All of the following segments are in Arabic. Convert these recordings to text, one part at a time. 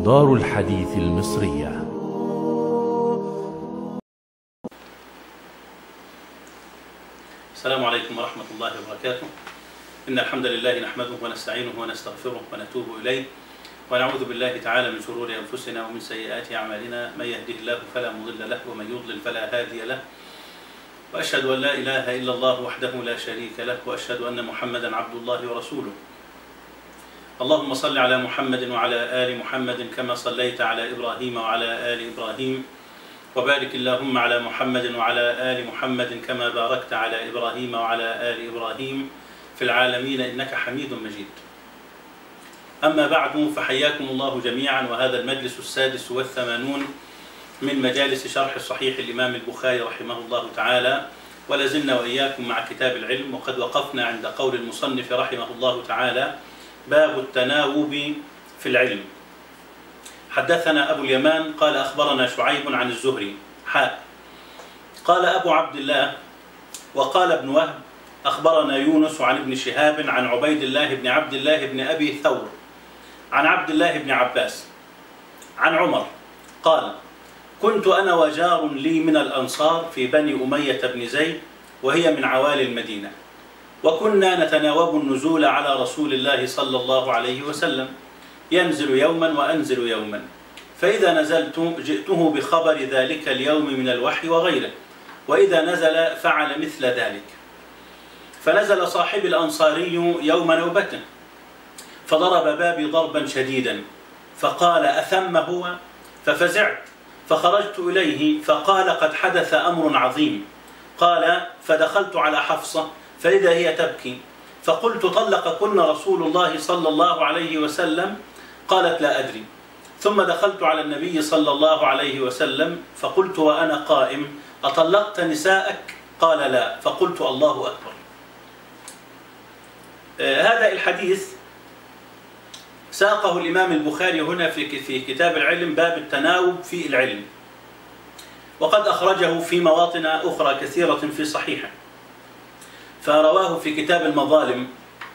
دار الحديث المصرية. السلام عليكم ورحمة الله وبركاته. إن الحمد لله نحمده ونستعينه ونستغفره ونتوب إليه، ونعوذ بالله تعالى من شرور أنفسنا ومن سيئات أعمالنا. من يهده الله فلا مضل له ومن يضلل فلا هادي له، وأشهد أن لا إله إلا الله وحده لا شريك له، وأشهد أن محمدا عبد الله ورسوله. اللهم صل على محمد وعلى آل محمد كما صليت على إبراهيم وعلى آل إبراهيم، وبارك اللهم على محمد وعلى آل محمد كما باركت على إبراهيم وعلى آل إبراهيم في العالمين إنك حميد مجيد. أما بعد، فحياكم الله جميعا، وهذا المجلس السادس والثمانون من مجالس شرح صحيح الإمام البخاري رحمه الله تعالى، ولازلنا وإياكم مع كتاب العلم، وقد وقفنا عند قول المصنف رحمه الله تعالى: باب التناوب في العلم. حدثنا أبو اليمان قال أخبرنا شعيب عن الزهري قال أبو عبد الله وقال ابن وهب أخبرنا يونس عن ابن شهاب عن عبيد الله بن عبد الله بن أبي ثور عن عبد الله بن عباس عن عمر قال: كنت أنا وجار لي من الأنصار في بني أمية بن زيد، وهي من عوالي المدينة، وكنا نتناوب النزول على رسول الله صلى الله عليه وسلم، ينزل يوما وأنزل يوما، فإذا نزلت جئته بخبر ذلك اليوم من الوحي وغيره، وإذا نزل فعل مثل ذلك. فنزل صاحب الأنصاري يوم نوبته فضرب بابي ضربا شديدا، فقال: أثم هو؟ ففزعت، فخرجت إليه فقال: قد حدث أمر عظيم. قال: فدخلت على حفصة فإذا هي تبكي، فقلت: طلقكن رسول الله صلى الله عليه وسلم؟ قالت: لا أدري. ثم دخلت على النبي صلى الله عليه وسلم فقلت وأنا قائم: أطلقت نساءك؟ قال: لا. فقلت: الله أكبر. هذا الحديث ساقه الإمام البخاري هنا في كتاب العلم، باب التناوب في العلم، وقد أخرجه في مواطن أخرى كثيرة في صحيحه، فرواه في كتاب المظالم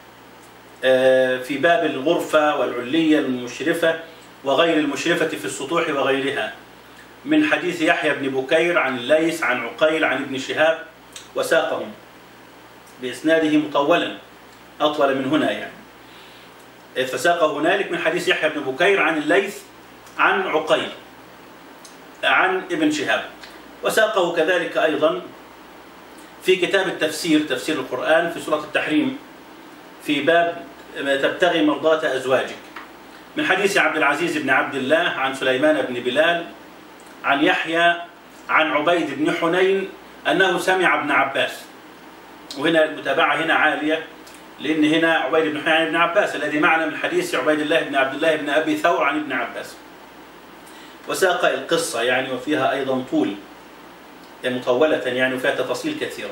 في باب الغرفة والعلية المشرفة وغير المشرفة في السطوح وغيرها، من حديث يحيى بن بكير عن الليث عن عقيل عن ابن شهاب، وساقهم بإسناده مطولا أطول من هنا يعني، فساقه هنالك من حديث يحيى بن بكير عن الليث عن عقيل عن ابن شهاب، وساقه كذلك أيضا في كتاب التفسير، تفسير القرآن، في سورة التحريم، في باب تبتغي مرضات أزواجك، من حديث عبد العزيز بن عبد الله عن سليمان بن بلال عن يحيى عن عبيد بن حنين أنه سمع ابن عباس. وهنا المتابعة هنا عالية، لأن هنا عبيد بن حنين بن عباس الذي معنا من حديث عبيد الله بن عبد الله بن أبي ثور عن ابن عباس، وساق القصة يعني، وفيها أيضا طول مطولة يعني، وفيها تفاصيل كثيرة.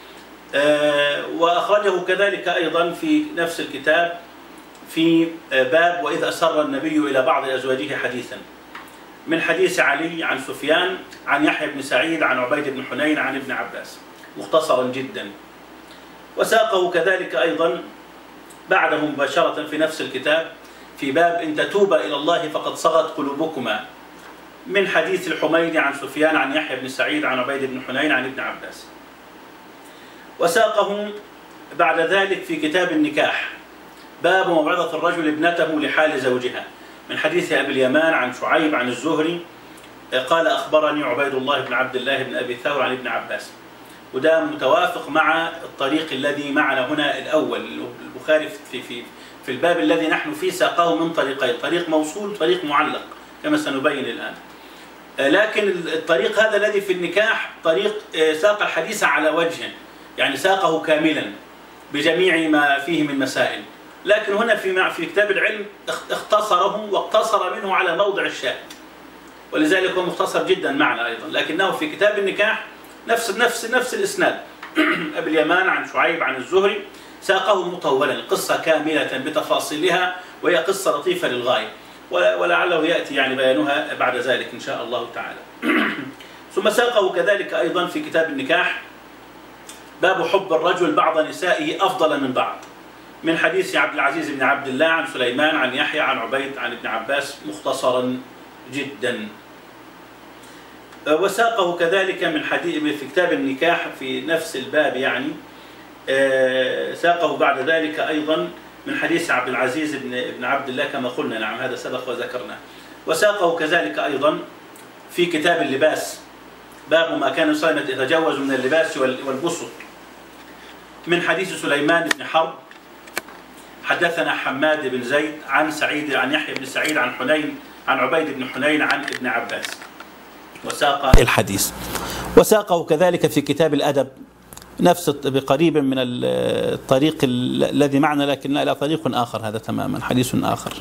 وأخرجه كذلك أيضا في نفس الكتاب في باب وإذ أسر النبي إلى بعض أزواجه حديثا، من حديث علي عن سفيان عن يحيى بن سعيد عن عبيد بن حنين عن ابن عباس، مختصرا جدا. وساقه كذلك أيضا بعده مباشرة في نفس الكتاب في باب إن تتوبا إلى الله فقد صغت قلوبكما، من حديث الحميدي عن سفيان عن يحيى بن سعيد عن عبيد بن حنين عن ابن عباس. وساقه بعد ذلك في كتاب النكاح، باب موعظة الرجل ابنته لحال زوجها، من حديث أبي اليمان عن شعيب عن الزهري قال: أخبرني عبيد الله بن عبد الله بن أبي ثور عن ابن عباس. وده متوافق مع الطريق الذي معنا هنا الأول. البخاري في الباب الذي نحن فيه ساقه من طريقين، طريق موصول وطريق معلق كما سنبين الآن. لكن الطريق هذا الذي في النكاح طريق ساق الحديث على وجه، يعني ساقه كاملا بجميع ما فيه من مسائل، لكن هنا في كتاب العلم اختصره واقتصر منه على موضع الشاهد، ولذلك هو مختصر جدا معنا أيضا. لكنه في كتاب النكاح نفس الإسناد أبي اليمان عن شعيب عن الزهري، ساقه مطولا، القصة كاملة بتفاصيلها، وهي قصة لطيفة للغاية، ولعله يأتي يعني بيانها بعد ذلك إن شاء الله تعالى. ثم ساقه كذلك أيضا في كتاب النكاح، باب حب الرجل بعض نسائه أفضل من بعض، من حديث عبد العزيز بن عبد الله عن سليمان عن يحيى عن عبيد عن ابن عباس مختصرا جدا. وساقه كذلك من حديث في كتاب النكاح في نفس الباب يعني، ساقه بعد ذلك أيضا من حديث عبد العزيز بن عبد الله كما قلنا، نعم هذا سبق وذكرناه. وساقه كذلك أيضا في كتاب اللباس، باب ما كان صائما يتجوز من اللباس والبسط، من حديث سليمان بن حرب حدثنا حماد بن زيد عن سعيد عن يحيى بن سعيد عن حنين عن عبيد بن حنين عن ابن عباس، وساق الحديث. وساقه كذلك في كتاب الأدب نفس بقريب من الطريق الذي معنا، لكن إلى طريق آخر، هذا تماما حديث آخر.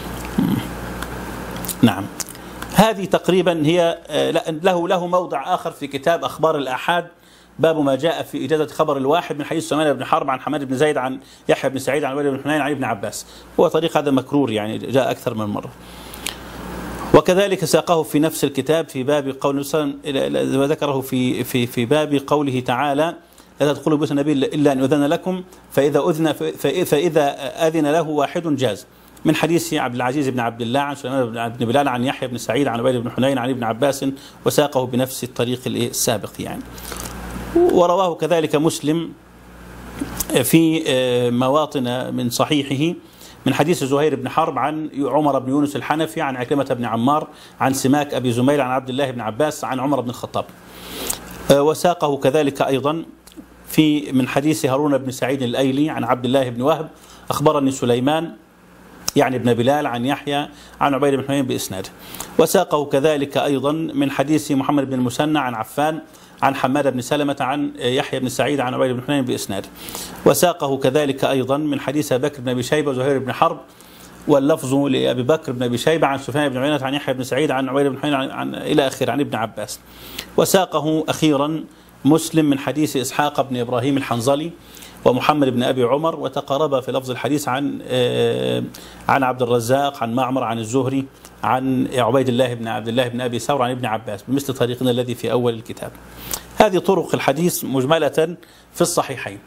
نعم، هذه تقريبا هي له موضع آخر في كتاب أخبار الآحاد، باب ما جاء في إجازة خبر الواحد، من حديث سليمان بن حرب عن حماد بن زيد عن يحيى بن سعيد عن عبيد بن حنين عن ابن عباس. هو طريق هذا مكرور يعني، جاء أكثر من مرة. وكذلك ساقه في نفس الكتاب في باب قول وذكره في باب قوله تعالى: لا تدخلوا بيوت النبي إلا أن يؤذن لكم فإذا أذن له واحد جاز، من حديث عبد العزيز بن عبد الله عن سليمان بن بلال عن يحيى بن سعيد عن عبيد بن حنين عن ابن عباس، وساقه بنفس الطريق السابق يعني. ورواه كذلك مسلم في مواطن من صحيحه من حديث زهير بن حرب عن عمر بن يونس الحنفي عن عكرمة بن عمار عن سماك أبي زميل عن عبد الله بن عباس عن عمر بن الخطاب. وساقه كذلك أيضا في من حديث هارون بن سعيد الأيلي عن عبد الله بن وهب أخبرني سليمان يعني ابن بلال عن يحيى عن عبيد بن حنين بإسناده. وساقه كذلك أيضا من حديث محمد بن المثنى عن عفان عن حماد بن سلمة عن يحيى بن سعيد عن عبيد بن حنين بإسناده. وساقه كذلك أيضا من حديث أبي بكر بن أبي شيبة وزهير بن حرب، واللفظ لأبي بكر بن أبي شيبة عن سفيان بن عيينة عن يحيى بن سعيد عن عبيد بن حنين عن إلى آخر عن ابن عباس. وساقه أخيرا مسلم من حديث إسحاق بن إبراهيم الحنظلي ومحمد بن أبي عمر، وتقاربا في لفظ الحديث عن عبد الرزاق عن معمر عن الزهري عن عبيد الله بن عبد الله بن أبي ثور عن ابن عباس بمثل طريقنا الذي في أول الكتاب. هذه طرق الحديث مجملة في الصحيحين.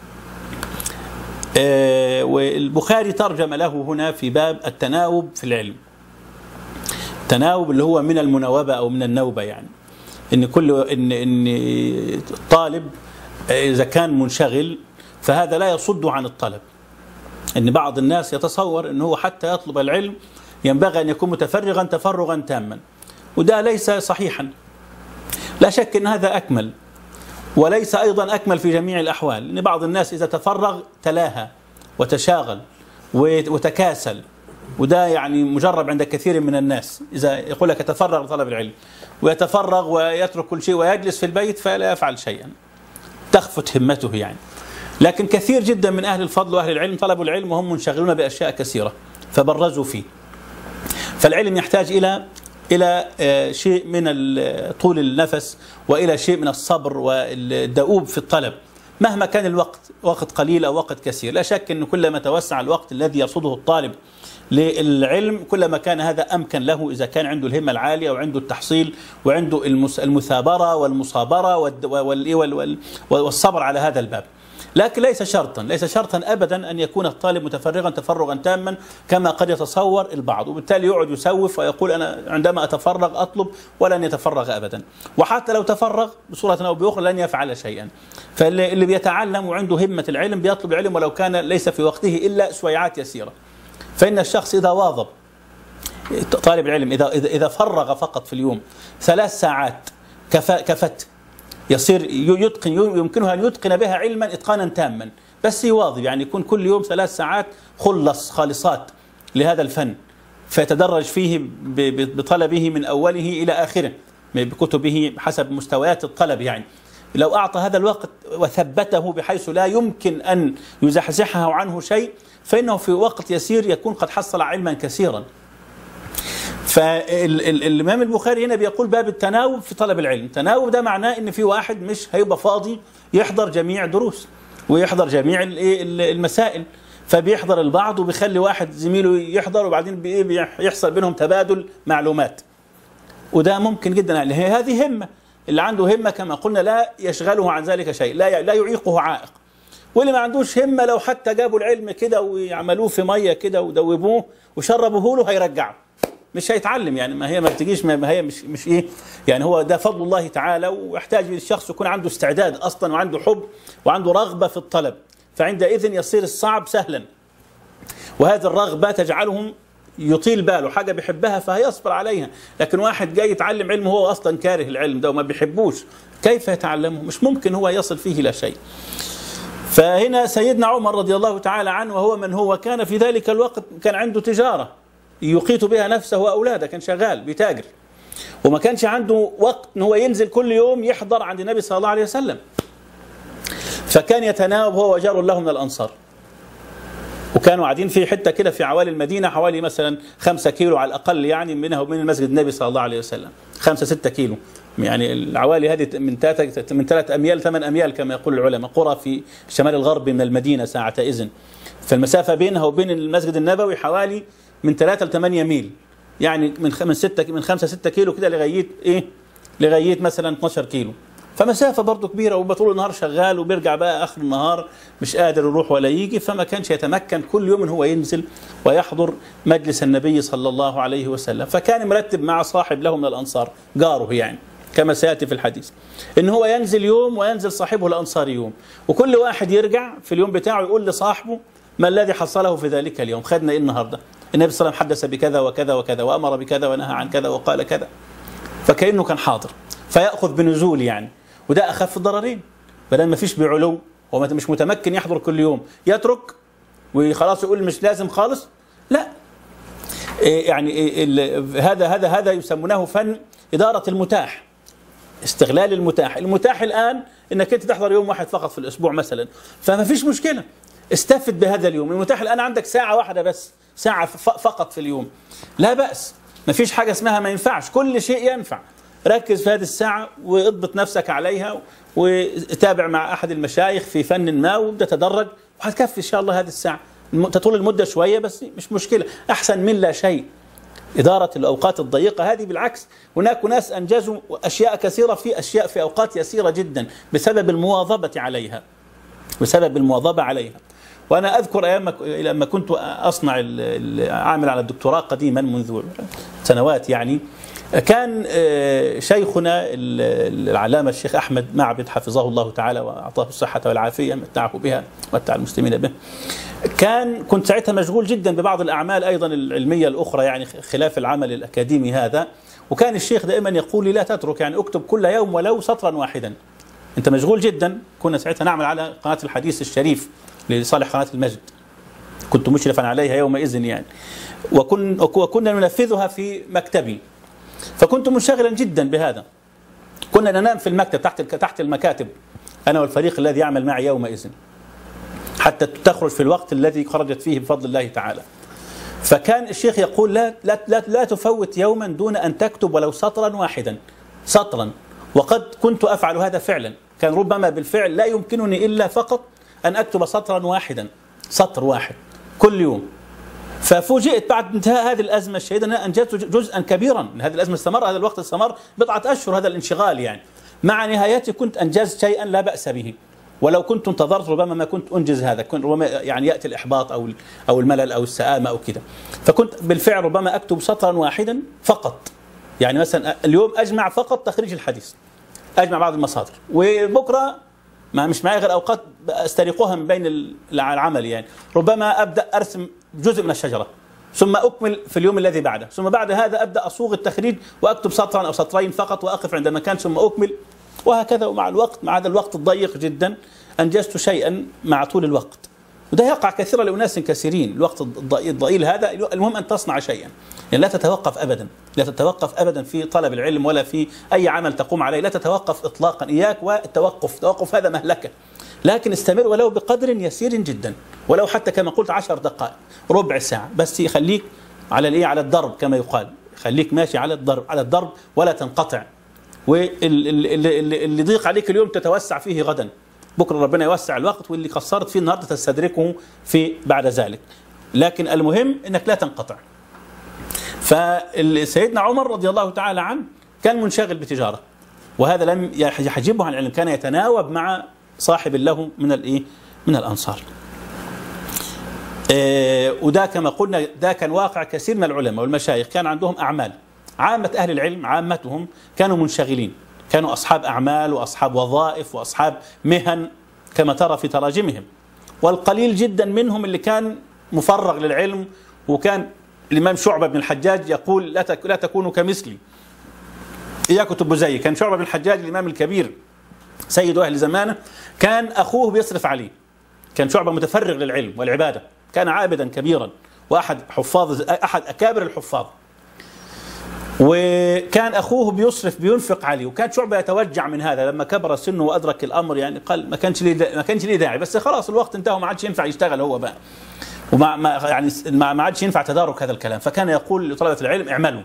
والبخاري ترجم له هنا في باب التناوب في العلم. التناوب اللي هو من المناوبة أو من النوبة، يعني إن الطالب إذا كان منشغل فهذا لا يصد عن الطلب. إن بعض الناس يتصور إنه هو حتى يطلب العلم ينبغي أن يكون متفرغا تفرغا تاما، وده ليس صحيحا. لا شك أن هذا أكمل، وليس أيضا أكمل في جميع الأحوال، لأن بعض الناس إذا تفرغ تلاها وتشاغل وتكاسل، وده يعني مجرب عند كثير من الناس. إذا يقول لك يتفرغ لطلب العلم ويتفرغ ويترك كل شيء ويجلس في البيت فلا يفعل شيئا، تخفت همته يعني. لكن كثير جدا من أهل الفضل وأهل العلم طلبوا العلم وهم منشغلون بأشياء كثيرة فبرزوا فيه. فالعلم يحتاج إلى شيء من طول النفس وإلى شيء من الصبر والدؤوب في الطلب، مهما كان الوقت، وقت قليل أو وقت كثير. لا شك أن كلما توسع الوقت الذي يرصده الطالب للعلم كلما كان هذا أمكن له، إذا كان عنده الهمة العالية وعنده التحصيل وعنده المثابرة والمصابرة والصبر على هذا الباب. لكن ليس شرطا أبدا أن يكون الطالب متفرغا تفرغا تاما كما قد يتصور البعض، وبالتالي يقعد يسوف ويقول أنا عندما أتفرغ أطلب، ولن يتفرغ أبدا. وحتى لو تفرغ بصورة أو بأخرى لن يفعل شيئا. فاللي بيتعلم وعنده همة العلم بيطلب العلم ولو كان ليس في وقته إلا سويعات يسيرة. فإن الشخص إذا واظب، طالب العلم إذا فرغ فقط في اليوم 3 ساعات كفت، يصير يتقن، يمكنه أن يتقن بها علما إتقانا تاما، بس يواظب، يعني يكون كل يوم 3 ساعات خالصات لهذا الفن، فيتدرج فيه بطلبه من أوله إلى آخره بكتبه حسب مستويات الطلب. يعني لو أعطى هذا الوقت وثبته بحيث لا يمكن أن يزحزحه عنه شيء، فإنه في وقت يسير يكون قد حصل علما كثيرا. فالإمام البخاري هنا بيقول باب التناوب في طلب العلم. التناوب ده معناه إن في واحد مش هيبقى فاضي يحضر جميع دروس ويحضر جميع المسائل، فبيحضر البعض وبيخلي واحد زميله يحضر، وبعدين بيحصل بينهم تبادل معلومات، وده ممكن جدا. يعني هذه همة، اللي عنده همة كما قلنا لا يشغله عن ذلك شيء، لا يعيقه عائق. واللي ما عندوش همة لو حتى جابوا العلم كده ويعملوه في مية كده ودوبوه وشربوه له هيرجعه، مش هيتعلم يعني. ما هي ما بتجيش، ما هي مش ايه يعني. هو ده فضل الله تعالى، ويحتاج الشخص يكون عنده استعداد اصلا وعنده حب وعنده رغبة في الطلب، فعندئذ يصير الصعب سهلا. وهذه الرغبة تجعلهم يطيل باله حاجة بيحبها فهيصبر عليها. لكن واحد جاي يتعلم علم وهو أصلا كاره العلم ده وما بيحبوش، كيف يتعلمه؟ مش ممكن هو يصل فيه إلى شيء. فهنا سيدنا عمر رضي الله تعالى عنه، وهو من هو كان في ذلك الوقت كان عنده تجارة يقيت بها نفسه وأولاده، كان شغال بيتاجر، وما كانش عنده وقت ان هو ينزل كل يوم يحضر عند النبي صلى الله عليه وسلم. فكان يتناوب هو وجار له من الأنصار، وكانوا قاعدين في حتة كده في عوالي المدينة، حوالي مثلا 5 كيلو على الأقل يعني منها وبين المسجد النبي صلى الله عليه وسلم، 5-6 كيلو يعني. العوالي هذه من 3 أميال 8 أميال كما يقول العلماء، قرى في الشمال الغربي من المدينة ساعتئذ. فالمسافة بينها وبين المسجد النبوي حوالي من 3 ل8 ميل، يعني من 5-6 كيلو كده لغاية مثلا 12 كيلو. فمسافة برضو كبيرة، وبطول النهار شغال وبيرجع بقى آخر النهار مش قادر يروح ولا يجي. فما كانش يتمكن كل يوم هو ينزل ويحضر مجلس النبي صلى الله عليه وسلم. فكان مرتب مع صاحب له من الأنصار، جاره يعني، كما سيأتي في الحديث، إن هو ينزل يوم وينزل صاحبه الأنصاري يوم، وكل واحد يرجع في اليوم بتاعه يقول لصاحبه ما الذي حصله في ذلك اليوم، خدنا إيه النهاردة، النبي صلى الله عليه وسلم حدث بكذا وكذا وكذا وأمر بكذا ونهى عن كذا وقال كذا. فكأنه كان حاضر، فيأخذ بنزول يعني. وده أخف الضررين، بدل ما فيش بعلو ومش متمكن يحضر كل يوم يترك وخلاص يقول مش لازم خالص، لا يعني هذا يسمونه فن إدارة المتاح، استغلال المتاح. المتاح الآن إنك أنت تحضر يوم واحد فقط في الأسبوع مثلا، فما فيش مشكلة، استفد بهذا اليوم. المتاح الآن عندك ساعة واحدة بس، ساعة فقط في اليوم، لا بأس، ما فيش حاجة اسمها ما ينفعش، كل شيء ينفع. ركز في هذه الساعة واضبط نفسك عليها، وتابع مع أحد المشايخ في فن ما وتتدرج، وهتكفي إن شاء الله هذه الساعة. تطول المدة شوية بس مش مشكلة، أحسن من لا شيء. إدارة الأوقات الضيقة هذه بالعكس، هناك ناس أنجزوا أشياء كثيرة في أوقات يسيرة جدا بسبب المواظبة عليها، وأنا أذكر أيام لما كنت أصنع عامل على الدكتوراه قديما منذ سنوات يعني، كان شيخنا العلامة الشيخ أحمد معبد حفظه الله تعالى وأعطاه الصحة والعافية، متعه بها ومتع المسلمين به. كنت ساعتها مشغول جدا ببعض الأعمال أيضا العلمية الأخرى يعني خلاف العمل الأكاديمي هذا. وكان الشيخ دائما يقول لي لا تترك، يعني اكتب كل يوم ولو سطرا واحدا، أنت مشغول جدا. كنا ساعتها نعمل على قناة الحديث الشريف لصالح قناة المجد، كنت مشرفا عليها يومئذ يعني، وكنا ننفذها في مكتبي، فكنت منشغلا جدا بهذا. كنا ننام في المكتب تحت المكاتب أنا والفريق الذي يعمل معي يومئذ، حتى تخرج في الوقت الذي خرجت فيه بفضل الله تعالى. فكان الشيخ يقول لا تفوت يوما دون أن تكتب ولو سطرا واحدا، سطرا. وقد كنت أفعل هذا فعلا، كان ربما بالفعل لا يمكنني إلا فقط أن أكتب سطرا واحدا، سطر واحد كل يوم. ففوجئت بعد انتهاء هذه الأزمة الشديدة أن أنجزت جزءا كبيرا من هذه الأزمة. هذا الوقت استمر 1 أشهر هذا الانشغال يعني. مع نهايته كنت أنجزت شيئا لا بأس به، ولو كنت انتظرت ربما ما كنت أنجز هذا، كنت ربما يعني يأتي الإحباط أو الملل أو السآمة أو كده. فكنت بالفعل ربما أكتب سطرا واحدا فقط، يعني مثلا اليوم أجمع فقط تخريج الحديث، أجمع بعض المصادر، وبكرة ما مش معي غير أوقات أسترقها من بين العمل يعني. ربما أبدأ أرسم جزء من الشجرة، ثم أكمل في اليوم الذي بعده، ثم بعد هذا أبدأ أصوغ التخريج وأكتب سطرا أو سطرين فقط وأقف عند مكان ثم أكمل، وهكذا. ومع الوقت، مع هذا الوقت الضيق جدا، أنجزت شيئا مع طول الوقت. وده يقع كثيرا لأناس كثيرين، الوقت الضئيل هذا. المهم أن تصنع شيئا، يعني لا تتوقف أبدا، لا تتوقف أبدا في طلب العلم ولا في أي عمل تقوم عليه، لا تتوقف إطلاقا. إياك والتوقف هذا مهلكة. لكن استمر ولو بقدر يسير جدا، ولو حتى كما قلت 10 دقائق، ربع ساعة، بس يخليك على الضرب كما يقال، خليك ماشي على الضرب ولا تنقطع. واللي ضيق عليك اليوم تتوسع فيه غدا، بكرة ربنا يوسع الوقت، واللي قصرت فيه النهارده تستدركه في بعد ذلك. لكن المهم انك لا تنقطع. فسيدنا عمر رضي الله تعالى عنه كان منشغل بتجارة، وهذا لم يحجبه عن العلم، كان يتناوب مع صاحب له من الأنصار. وده كما قلنا ده كان واقع كثير من العلماء والمشايخ، كان عندهم أعمال. عامة أهل العلم عامتهم كانوا منشغلين، كانوا أصحاب أعمال وأصحاب وظائف وأصحاب مهن كما ترى في تراجمهم، والقليل جدا منهم اللي كان مفرغ للعلم. وكان الإمام شعبة بن الحجاج يقول لا تكونوا كمثلي، إياكم تبقوا زيي. كان شعبة بن الحجاج الإمام الكبير سيد أهل زمانه، كان أخوه بيصرف عليه. كان شعبة متفرغ للعلم والعبادة، كان عابدا كبيرا وأحد أحد أكابر الحفاظ، وكان أخوه بينفق عليه. وكان شعبة يتوجع من هذا لما كبر سنه وأدرك الأمر، يعني قال ما كانش لي داعي، بس خلاص الوقت انتهى وما عادش ينفع يشتغل هو بقى، ما عادش ينفع تدارك هذا الكلام. فكان يقول لطلبة العلم اعملوا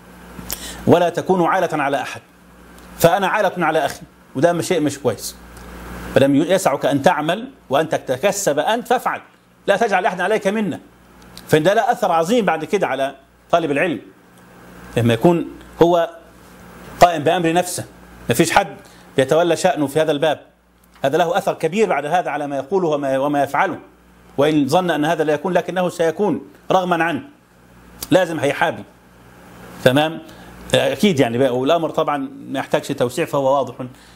ولا تكونوا عالة على أحد، فأنا عالة على أخي، وده شيء مش كويس. فلم يسعك أن تعمل وأن تتكسب أنت فافعل، لا تجعل أحد عليك منا، فإن ده لا أثر عظيم بعد كده على طالب العلم لما يكون هو قائم بأمر نفسه، ما فيش حد يتولى شأنه في هذا الباب. هذا له أثر كبير بعد هذا على ما يقوله وما يفعله، وإن ظن أن هذا لا يكون لكنه سيكون رغما عنه، لازم هيحابي. تمام؟ أكيد يعني، والأمر طبعا ما يحتاجش توسيع فهو واضح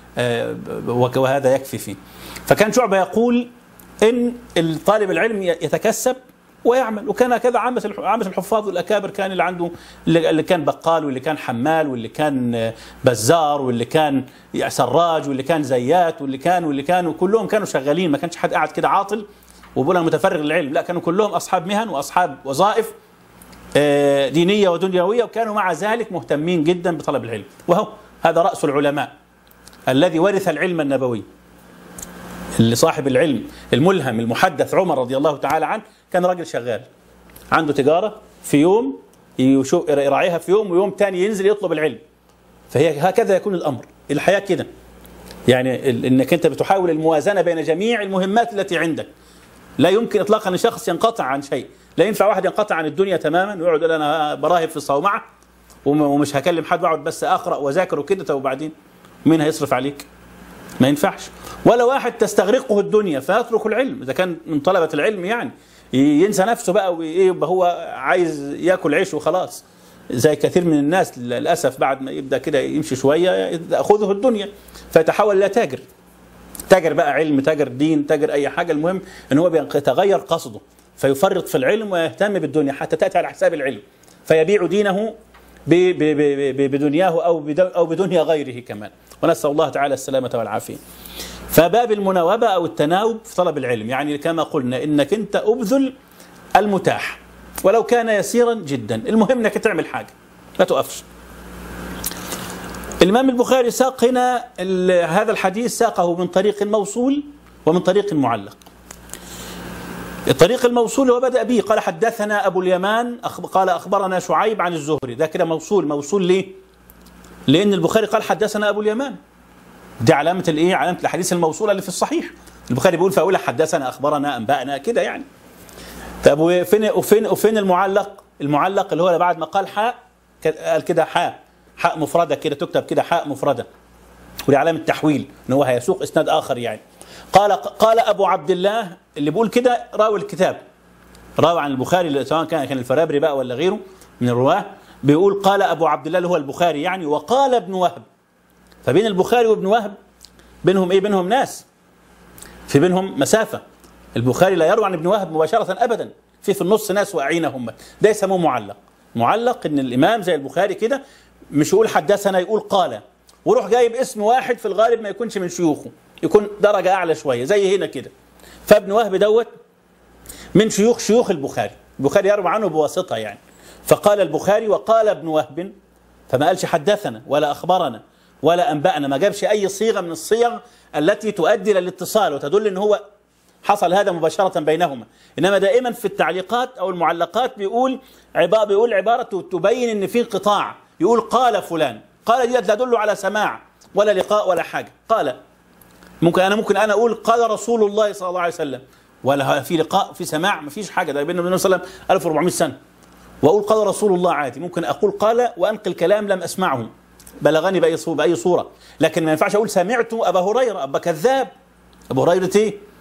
وهذا يكفي فيه. فكان شعبة يقول إن الطالب العلم يتكسب ويعمل، وكان كذا عامة الحفاظ والأكابر، كان اللي عنده اللي كان بقال، واللي كان حمال، واللي كان بزار، واللي كان سراج، واللي كان زيات، واللي كانوا كلهم كانوا شغالين. ما كانش حد قاعد كده عاطل وبقول أنا متفرغ للعلم، لا، كانوا كلهم أصحاب مهن وأصحاب وظائف دينية ودنيوية، وكانوا مع ذلك مهتمين جدا بطلب العلم. وهو هذا رأس العلماء الذي ورث العلم النبوي، اللي صاحب العلم الملهم المحدث عمر رضي الله تعالى عنه، كان راجل شغال عنده تجارة، في يوم يراعيها، في يوم ويوم تاني ينزل يطلب العلم. فهي هكذا يكون الأمر، الحياة كده يعني، إنك أنت بتحاول الموازنة بين جميع المهمات التي عندك. لا يمكن إطلاقا أن شخص ينقطع عن شيء، لا ينفع واحد ينقطع عن الدنيا تماما ويقعد يقول أنا براهب في الصومعة ومش هكلم حد وأقعد بس أقرأ وذاكر وكده، وبعدين مين هيصرف عليك؟ ما ينفعش. ولا واحد تستغرقه الدنيا فيترك العلم، إذا كان من طلبة العلم يعني ينسى نفسه بقى ويبقى هو عايز ياكل عيش وخلاص، زي كثير من الناس للأسف بعد ما يبدأ كده يمشي شوية تأخذه الدنيا فيتحول إلى تاجر بقى علم، تاجر دين، تاجر أي حاجة. المهم أن هو بيتغير قصده فيفرط في العلم ويهتم بالدنيا حتى تأتي على حساب العلم، فيبيع دينه بدنياه أو بدنيا غيره كمان، ونسأل الله تعالى السلامة والعافية. فباب المناوبة أو التناوب في طلب العلم، يعني كما قلنا إنك أنت أبذل المتاح ولو كان يسيرا جدا، المهم أنك تعمل حاجة لا تقفش. الإمام البخاري ساق هنا هذا الحديث، ساقه من طريق موصول ومن طريق معلق. الطريق الموصول هو بدأ به، قال حدثنا أبو اليمان قال أخبرنا شعيب عن الزهري، ده كده موصول ليه؟ لأن البخاري قال حدثنا أبو اليمان، دي علامة الإيه؟ علامة الحديث الموصولة اللي في الصحيح. البخاري بيقول فأقول حدثنا أخبرنا أنبأنا كده يعني. طب وفين المعلق؟ المعلق اللي هو بعد ما قال حاء قال كده حاء مفردة كده، تكتب كده حاء مفردة، ودي علامة تحويل إن هو هيسوق إسناد آخر يعني. قال أبو عبد الله، اللي بيقول كده راوي الكتاب، راوي عن البخاري سواء كان الفرابري بقى ولا غيره من الرواه، بيقول قال أبو عبد الله اللي هو البخاري يعني، وقال ابن وهب. فبين البخاري وابن وهب بينهم إيه؟ بينهم ناس، في بينهم مسافة. البخاري لا يروي عن ابن وهب مباشرة أبدا، في النص ناس واقعينهم، ده يسموه معلق إن الإمام زي البخاري كده مش يقول حدثنا، يقول قال، وروح جايب اسم واحد في الغالب ما يكونش من شيوخه، يكون درجة أعلى شوية زي هنا كده. فابن وهب دوت من شيوخ البخاري يروي عنه بواسطة يعني. فقال البخاري وقال ابن وهب، فما قالش حدثنا ولا أخبرنا ولا أنبأنا، ما جابش أي صيغة من الصيغ التي تؤدي للاتصال وتدل أن هو حصل هذا مباشرة بينهما. إنما دائما في التعليقات أو المعلقات بيقول عبارة تبين أن في انقطاع، يقول قال فلان، قال دي لا تدل على سماع ولا لقاء ولا حاجة. قال ممكن أنا أقول قال رسول الله صلى الله عليه وسلم، ولا في لقاء في سماع، ما فيش حاجة، ده بين النبي صلى الله عليه وسلم 1400 سنة، وأقول قال رسول الله عادي. ممكن أقول قال وأنقل كلام لم أسمعه، بلغني بأي صورة، لكن ما ينفعش أقول سمعت أبا هريرة، أبا كذاب، أبو هريرة إيه؟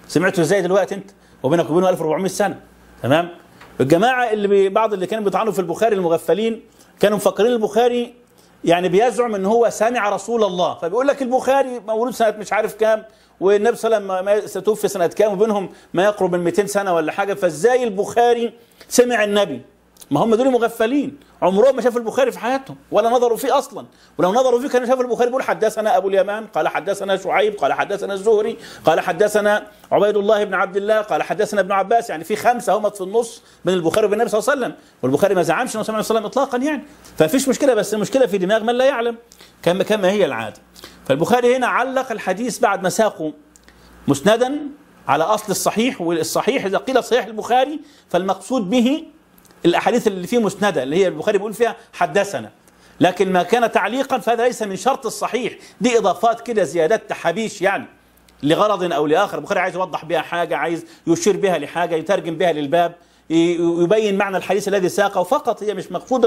سمعته ازاي دلوقتي انت وبينك وبينه 1400 سنه؟ تمام. الجماعه اللي بعض اللي كانوا بيطعنوا في البخاري المغفلين كانوا مفكرين البخاري يعني بيزعم ان هو سامع رسول الله، فبيقول لك البخاري مولود سنه مش عارف كام والنبي صلى الله عليه وسلم توفي سنه كام وبينهم ما يقرب من 200 سنه ولا حاجه، فازاي البخاري سمع النبي؟ ما هم دول مغفلين، عمرهم ما شافوا البخاري في حياتهم ولا نظروا فيه اصلا، ولو نظروا فيه كانوا شافوا البخاري بيقول حدثنا ابو اليمان قال حدثنا شعيب قال حدثنا الزهري قال حدثنا عبيد الله بن عبد الله قال حدثنا ابن عباس، يعني في 5 هم في النص من البخاري وبين النبي صلى الله عليه وسلم، والبخاري ما زعمش انه سمع النبي صلى الله عليه وسلم اطلاقا يعني، ففيش مشكله، بس المشكله في دماغ من لا يعلم كما هي العاده. فالبخاري هنا علق الحديث بعد ما ساقه مسندا على اصل الصحيح، والصحيح اذا قيل صحيح البخاري فالمقصود به الاحاديث اللي فيه مسنده اللي هي البخاري بيقول فيها حدثنا، لكن ما كان تعليقا فهذا ليس من شرط الصحيح، دي اضافات كده زيادات تحابيش يعني لغرض او لاخر، البخاري عايز يوضح بها حاجه، عايز يشير بها لحاجه، يترجم بها للباب، يبين معنى الحديث الذي ساقه فقط، هي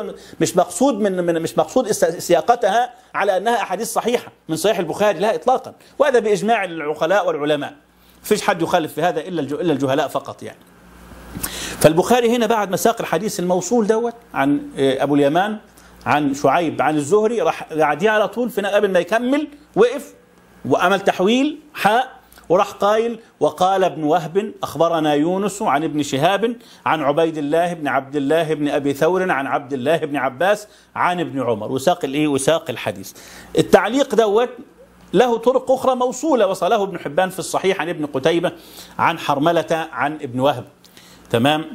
مش مقصود سياقتها على انها احاديث صحيحه من صحيح البخاري، لا اطلاقا، وهذا باجماع العقلاء والعلماء، فيش حد يخالف في هذا الا الجهلاء فقط يعني. فالبخاري هنا بعد ما ساق الحديث الموصول دوت عن ابو اليمان عن شعيب عن الزهري راح قاعديه على طول في قبل ما يكمل وقف وعمل تحويل حاء وراح قايل وقال ابن وهب اخبرنا يونس عن ابن شهاب عن عبيد الله بن عبد الله بن ابي ثور عن عبد الله بن عباس عن ابن عمر، وساق الحديث. التعليق دوت له طرق اخرى موصوله وصله ابن حبان في الصحيح عن ابن قتيبة عن حرملة عن ابن وهب. تمام.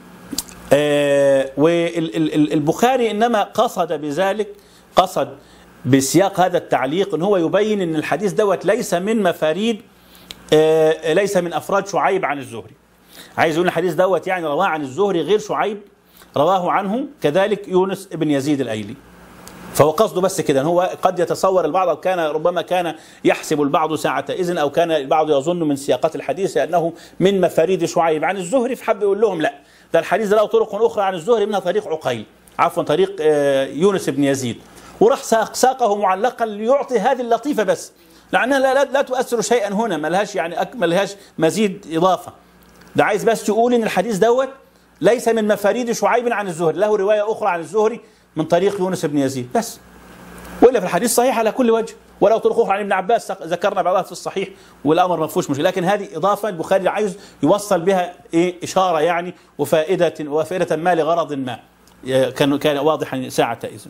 والبخاري انما قصد بذلك، قصد بسياق هذا التعليق ان هو يبين ان الحديث دوت ليس من مفاريد، ليس من افراد شعيب عن الزهري. عايز يقول الحديث دوت يعني رواه عن الزهري غير شعيب رواه عنه كذلك يونس بن يزيد الايلي. فهو قصده بس كده، ان هو قد يتصور البعض او ربما كان يحسب البعض ساعة اذن او كان البعض يظن من سياقات الحديث انه من مفاريد شعيب عن الزهري، فحب يقول لهم لا، ده الحديث له طرق اخرى عن الزهري منها طريق عقيل، عفوا طريق يونس بن يزيد، وراح ساقه معلقا ليعطي هذه اللطيفه بس، لانها لا تؤثر شيئا هنا، ملهاش يعني ملهاش مزيد اضافه، ده عايز بس يقول ان الحديث دوت ليس من مفاريد شعيب عن الزهري، له روايه اخرى عن الزهري من طريق يونس بن يزيد بس، والا في الحديث صحيح على كل وجه، وله طرق اخرى عن ابن عباس ذكرنا بعضها في الصحيح والامر ما فيهوش مشكله، لكن هذه اضافه البخاري عايز يوصل بها اشاره يعني وفائده ما لغرض ما، كان واضحا ساعه اذن.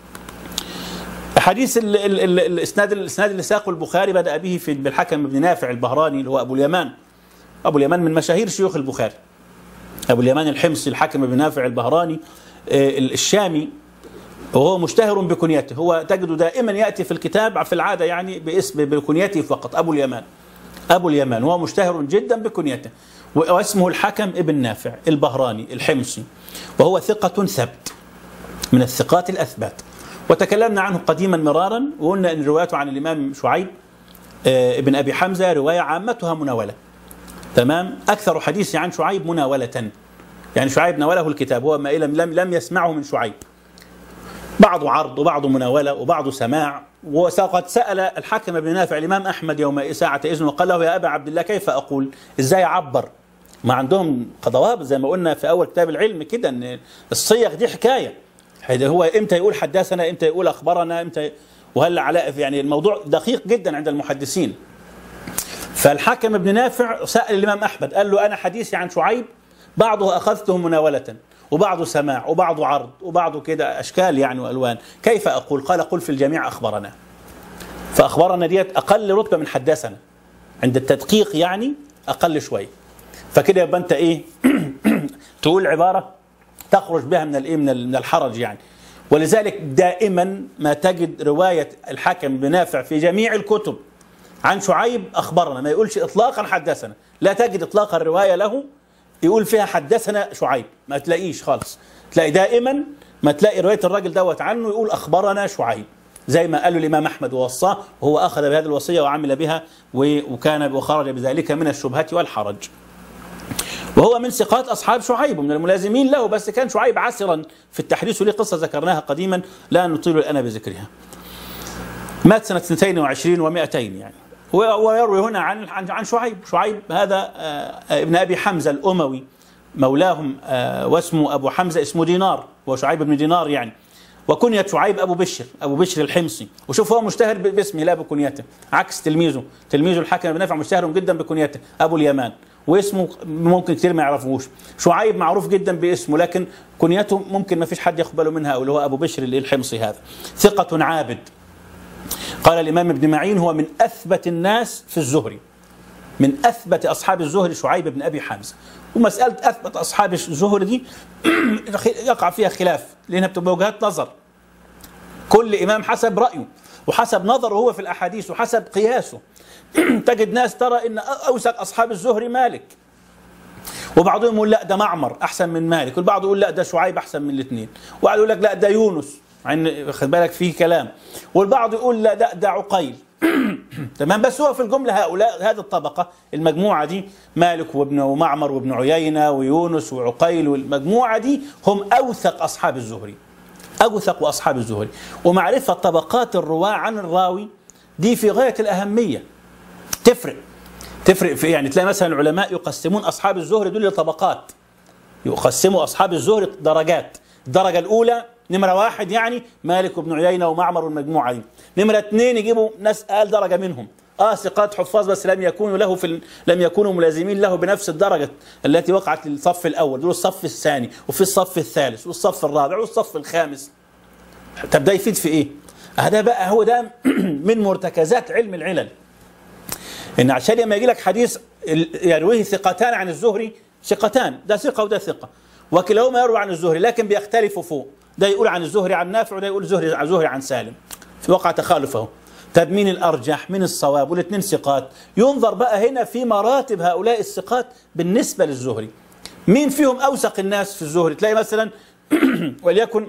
حديث الاسناد اللي ساقه البخاري بدأ به بالحكم بن نافع البهراني اللي هو ابو اليمان. ابو اليمان من مشاهير شيوخ البخاري، ابو اليمان الحمصي الحكم بن نافع البهراني الشامي، وهو مشتهر بكنيته، هو تجده دائما ياتي في الكتاب في العاده يعني بكنيته فقط، ابو اليمان هو مشتهر جدا بكنيته، واسمه الحكم ابن نافع البهراني الحمصي، وهو ثقة ثبت من الثقات الأثبات، وتكلمنا عنه قديما مرارا وقلنا ان روايته عن الامام شعيب ابن ابي حمزه روايه عامتها مناوله. تمام. اكثر حديث عن شعيب مناوله، يعني شعيب ناوله الكتاب، هو ما لم يسمعه من شعيب، بعض عرض وبعض مناوله وبعض سماع. وقد سال الحكم بن نافع الامام احمد يوم ساعه اذن وقال له يا ابا عبد الله كيف اقول؟ ازاي اعبر؟ ما عندهم ضوابط زي ما قلنا في اول كتاب العلم كده، ان الصيغ دي حكايه، هو امتى يقول حدثنا، امتى يقول اخبرنا، امتى، وهل علاء يعني الموضوع دقيق جدا عند المحدثين. فالحكم بن نافع سأل الامام احمد قال له انا حديثي عن شعيب بعضه اخذته مناولة وبعضه سماع وبعضه عرض وبعضه كده اشكال يعني والوان، كيف اقول؟ قال قل في الجميع اخبرنا. فاخبرنا ديت اقل رتبه من حدثنا عند التدقيق، يعني اقل شويه، فكده يبقى انت ايه تقول عباره تخرج بها من الحرج يعني. ولذلك دائما ما تجد روايه الحكم بن نافع في جميع الكتب عن شعيب اخبرنا، ما يقولش اطلاقا حدثنا، لا تجد اطلاقا الروايه له يقول فيها حدثنا شعيب، ما تلاقيش خالص، تلاقي دائما ما تلاقي روايه الراجل دوت عنه يقول اخبرنا شعيب، زي ما قال الامام احمد ووصاه، وهو اخذ بهذه الوصيه وعمل بها وكان وخرج بذلك من الشبهه والحرج. وهو من ثقات اصحاب شعيب ومن الملازمين له، بس كان شعيب عسرا في التحديث، وليه قصه ذكرناها قديما لا نطيل الان بذكرها. مات سنه 22 و200 يعني، ويروي هنا عن شعيب هذا ابن أبي حمزة الأموي مولاهم، واسمه أبو حمزة، اسمه دينار، وشعيب بن دينار يعني، وكنية شعيب أبو بشر الحمصي. وشوف هو مشتهر باسمه لا بكنيته، عكس تلميذه الحكم بن نافع مشتهر جدا بكنيته أبو اليمان، واسمه ممكن كثير ما يعرفوش. شعيب معروف جدا باسمه، لكن كنيته ممكن ما فيش حد يقبله منها، أو اللي هو أبو بشر الحمصي هذا. ثقة عابد. قال الإمام ابن معين هو من أثبت الناس في الزهري، من أثبت أصحاب الزهري شعيب بن أبي حمزة. ومسألة أثبت أصحاب الزهري دي يقع فيها خلاف، لأنها بتبقى وجهات نظر، كل إمام حسب رأيه وحسب نظره هو في الأحاديث وحسب قياسه. تجد ناس ترى إن أوثق أصحاب الزهري مالك، وبعضهم يقول لا ده معمر أحسن من مالك، والبعض يقول لا ده شعيب أحسن من الاثنين، وبعض يقول لك لا ده يونس، خد بالك فيه كلام، والبعض يقول لا ده عقيل. تمام. بس هو في الجملة هؤلاء هذه الطبقة المجموعة دي مالك ومعمر وابن عيينة ويونس وعقيل، والمجموعة دي هم أوثق أصحاب الزهري، أوثق أصحاب الزهري. ومعرفة طبقات الرواة عن الراوي دي في غاية الأهمية، تفرق في يعني تلاقي مثلا العلماء يقسمون أصحاب الزهري دول لطبقات، يقسموا أصحاب الزهري درجات. الدرجة الأولى نمرة 1 يعني مالك وابن عيينة ومعمر والمجموعة دي. نمرة 2 يجيبوا ناس أقل درجة منهم، ثقات حفاظ بس لم يكونوا ملازمين له بنفس الدرجة التي وقعت للصف الأول، دول الصف الثاني، وفي الصف الثالث والصف الرابع والصف الخامس. طب ده يفيد في إيه؟ هذا بقى هو ده من مرتكزات علم العلل، إن عشان لما يجي لك حديث يرويه ثقتان عن الزهري، ثقتان، ده ثقة وده ثقة، وكلاهما يروي عن الزهري لكن بيختلفوا فوق، ده يقول عن الزهري عن نافع وده يقول الزهري عن سالم، في وقع تخالفه. طب مين الأرجح مين الصواب؟ والاثنين ثقات. ينظر بقى هنا في مراتب هؤلاء الثقات بالنسبة للزهري، مين فيهم أوثق الناس في الزهري. تلاقي مثلا وليكن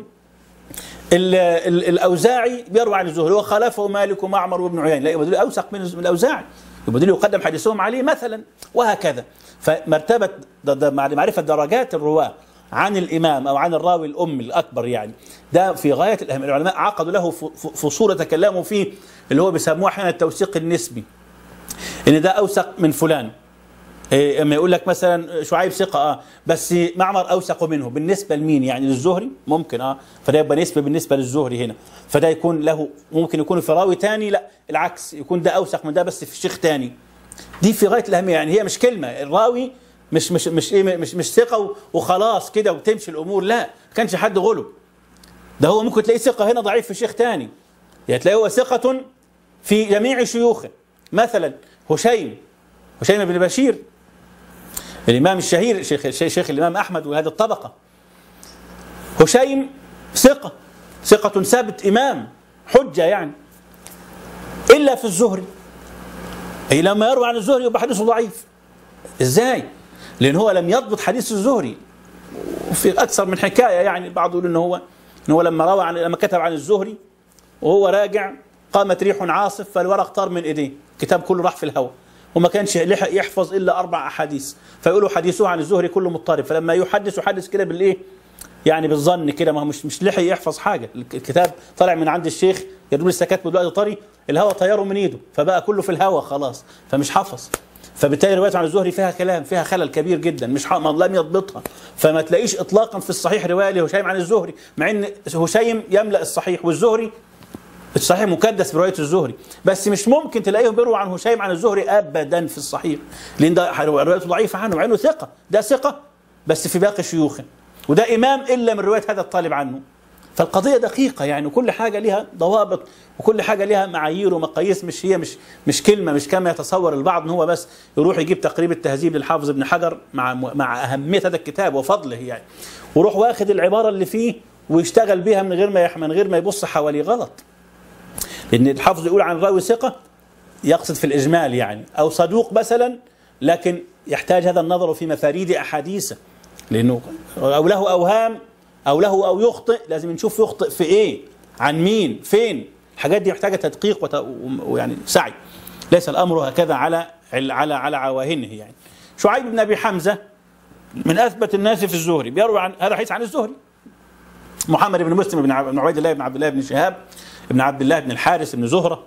الأوزاعي بيروي عن الزهري وخالفه مالك ومعمر وابن عيينة، لا يبقى دول أوثق من الأوزاعي، يبقى دول يقدم حديثهم عليه مثلا، وهكذا. فمرتبة معرفة درجات الرواة عن الإمام أو عن الراوي الأم الأكبر يعني، ده في غاية الأهمية. العلماء عقدوا له فصول تكلموا فيه، اللي هو بيسموه أحيانا التوثيق النسبي، إن ده أوثق من فلان. اما يقول لك مثلا شعيب ثقة بس معمر أوثق منه بالنسبة لمين؟ يعني للزهري ممكن فده يبقى نسبة بالنسبة للزهري هنا، فده يكون له ممكن يكون في راوي تاني لا العكس، يكون ده أوثق من ده بس في شيخ تاني. دي في غاية الأهمية، يعني هي مش كلمة الراوي مش ثقة وخلاص كده وتمشي الأمور، لا كانش حد غلو، ده هو ممكن تلاقيه ثقة هنا ضعيف في شيخ تاني، يعني تلاقيه هو ثقة في جميع شيوخه. مثلا هشيم بن بشير الإمام الشهير شيخ الإمام أحمد وهذه الطبقة، هشيم ثقة ثابت إمام حجة يعني، إلا في الزهري، أي لما يروي عن الزهري يبقى حديثه ضعيف. إزاي؟ لأن هو لم يضبط حديث الزهري، وفي أكثر من حكاية يعني. بعض يقول إن هو لما كتب عن الزهري وهو راجع قامت ريح عاصف فالورق طار من إيديه، الكتاب كله راح في الهواء، وما كانش لحق يحفظ إلا 4 أحاديث، فيقولوا حديثه عن الزهري كله مضطرب، فلما يحدث كده بالإيه يعني بالظن كده، ما هو مش لحق يحفظ حاجة، الكتاب طلع من عند الشيخ يدوب لسه كاتبه دلوقتي طري، الهواء طيره من إيده فبقى كله في الهواء خلاص، فمش حفظ. فبالتالي روايته عن الزهري فيها كلام، فيها خلل كبير جدا، لم يضبطها، فما تلاقيش اطلاقا في الصحيح روايه لهشيم عن الزهري، مع ان هشيم يملا الصحيح، والزهري الصحيح مكدس بروايه الزهري، بس مش ممكن تلاقيهم بيرووا عن هشيم عن الزهري ابدا في الصحيح، لان ده روايته ضعيفه عنه، مع انه ثقه، ده ثقه بس في باقي شيوخه، وده امام الا من روايه هذا الطالب عنه. فالقضيه دقيقه يعني، وكل حاجه لها ضوابط، وكل حاجه لها معايير ومقاييس، مش كلمه، مش كما يتصور البعض ان هو بس يروح يجيب تقريب التهذيب للحافظ ابن حجر مع اهميه هذا الكتاب وفضله يعني، وروح واخد العباره اللي فيه ويشتغل بها من غير ما يبص حواليه، غلط. لان الحافظ يقول عن الراوي ثقه يقصد في الاجمال يعني، او صدوق مثلا، لكن يحتاج هذا النظر في مفاريد احاديثه، لانه او له اوهام أو يخطئ، لازم نشوف يخطئ في إيه، عن مين، فين. الحاجات دي محتاجة تدقيق ويعني سعي، ليس الأمر هكذا على عواهنه يعني. شعيب بن أبي حمزة من أثبت الناس في الزهري، بيروي عن هذا حديث عن الزهري. محمد بن مسلم بن عبيد الله بن عبد الله بن شهاب بن عبد الله بن الحارث بن زهرة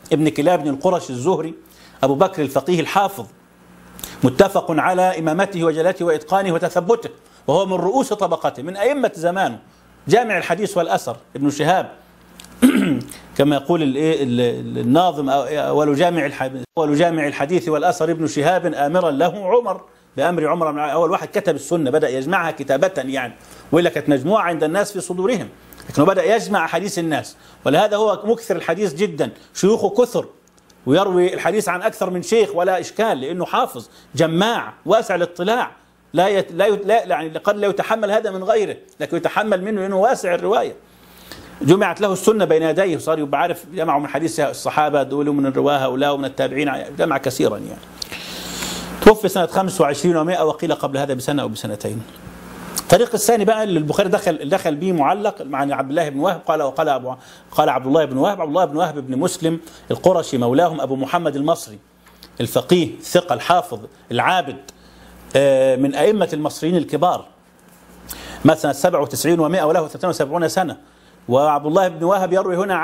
ابن كلاب القرشي الزهري أبو بكر الفقيه الحافظ، متفق على إمامته وجلالته وإتقانه وتثبته، وهو من رؤوس طبقته من أئمة زمانه، جامع الحديث والأثر ابن شهاب كما يقول الناظم أول جامع الحديث والأثر ابن شهاب آمرا له عمر بأمر عمر، أول واحد كتب السنة بدأ يجمعها كتابة يعني، وإلا كانت مجموعة عند الناس في صدورهم، لكنه بدأ يجمع حديث الناس، ولهذا هو مكثر الحديث جدا، شيوخه كثر ويروي الحديث عن أكثر من شيخ ولا إشكال، لأنه حافظ جماع واسع الاطلاع، يعني قد لا يتحمل هذا من غيره، لكن يتحمل منه لأنه واسع الرواية. جمعت له السنة بين يديه، صار يبقى عارف جمعوا من حديث الصحابة دول ومن الرواه هؤلاء ومن التابعين، جمع كثيرا يعني. توفي سنة 25 و100 وقيل قبل هذا بسنة أو بسنتين. الطريق الثاني بقى اللي البخاري دخل به معلق مع عبد الله بن وهب، قال عبد الله بن وهب بن مسلم القرشي مولاهم أبو محمد المصري الفقيه الثقة الحافظ العابد من أئمة المصريين الكبار، مات سنة 97 و100 وله 73 سنة. وعبد الله بن وهب يروي هنا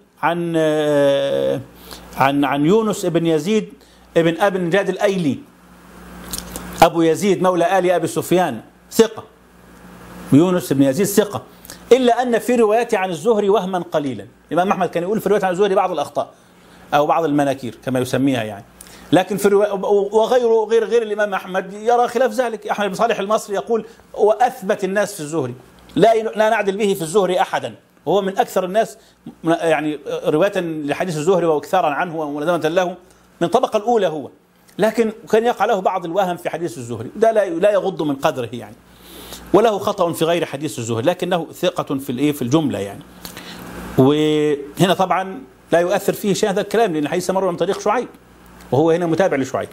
عن يونس بن يزيد ابن أبي نجاد الأيلي أبو يزيد مولى آل أبي سفيان ثقة، يونس بن يزيد ثقة، إلا أن في روايته عن الزهري وهما قليلا. الإمام أحمد كان يقول في روايته عن الزهري بعض الأخطاء أو بعض المناكير كما يسميها يعني، لكن في غير الإمام أحمد يرى خلاف ذلك. أحمد بن صالح المصري يقول وأثبت الناس في الزهري، لا نعدل به في الزهري أحدا، وهو من أكثر الناس يعني رواية لحديث الزهري وإكثارا عنه وملازمة له من الطبقة الأولى هو، لكن كان يقع له بعض الوهم في حديث الزهري، ده لا يغض من قدره يعني، وله خطأ في غير حديث الزهري، لكنه ثقة في الجملة يعني. وهنا طبعا لا يؤثر فيه شيء هذا الكلام، لأن الحديث مر من طريق شعيب وهو هنا متابع لشعيب.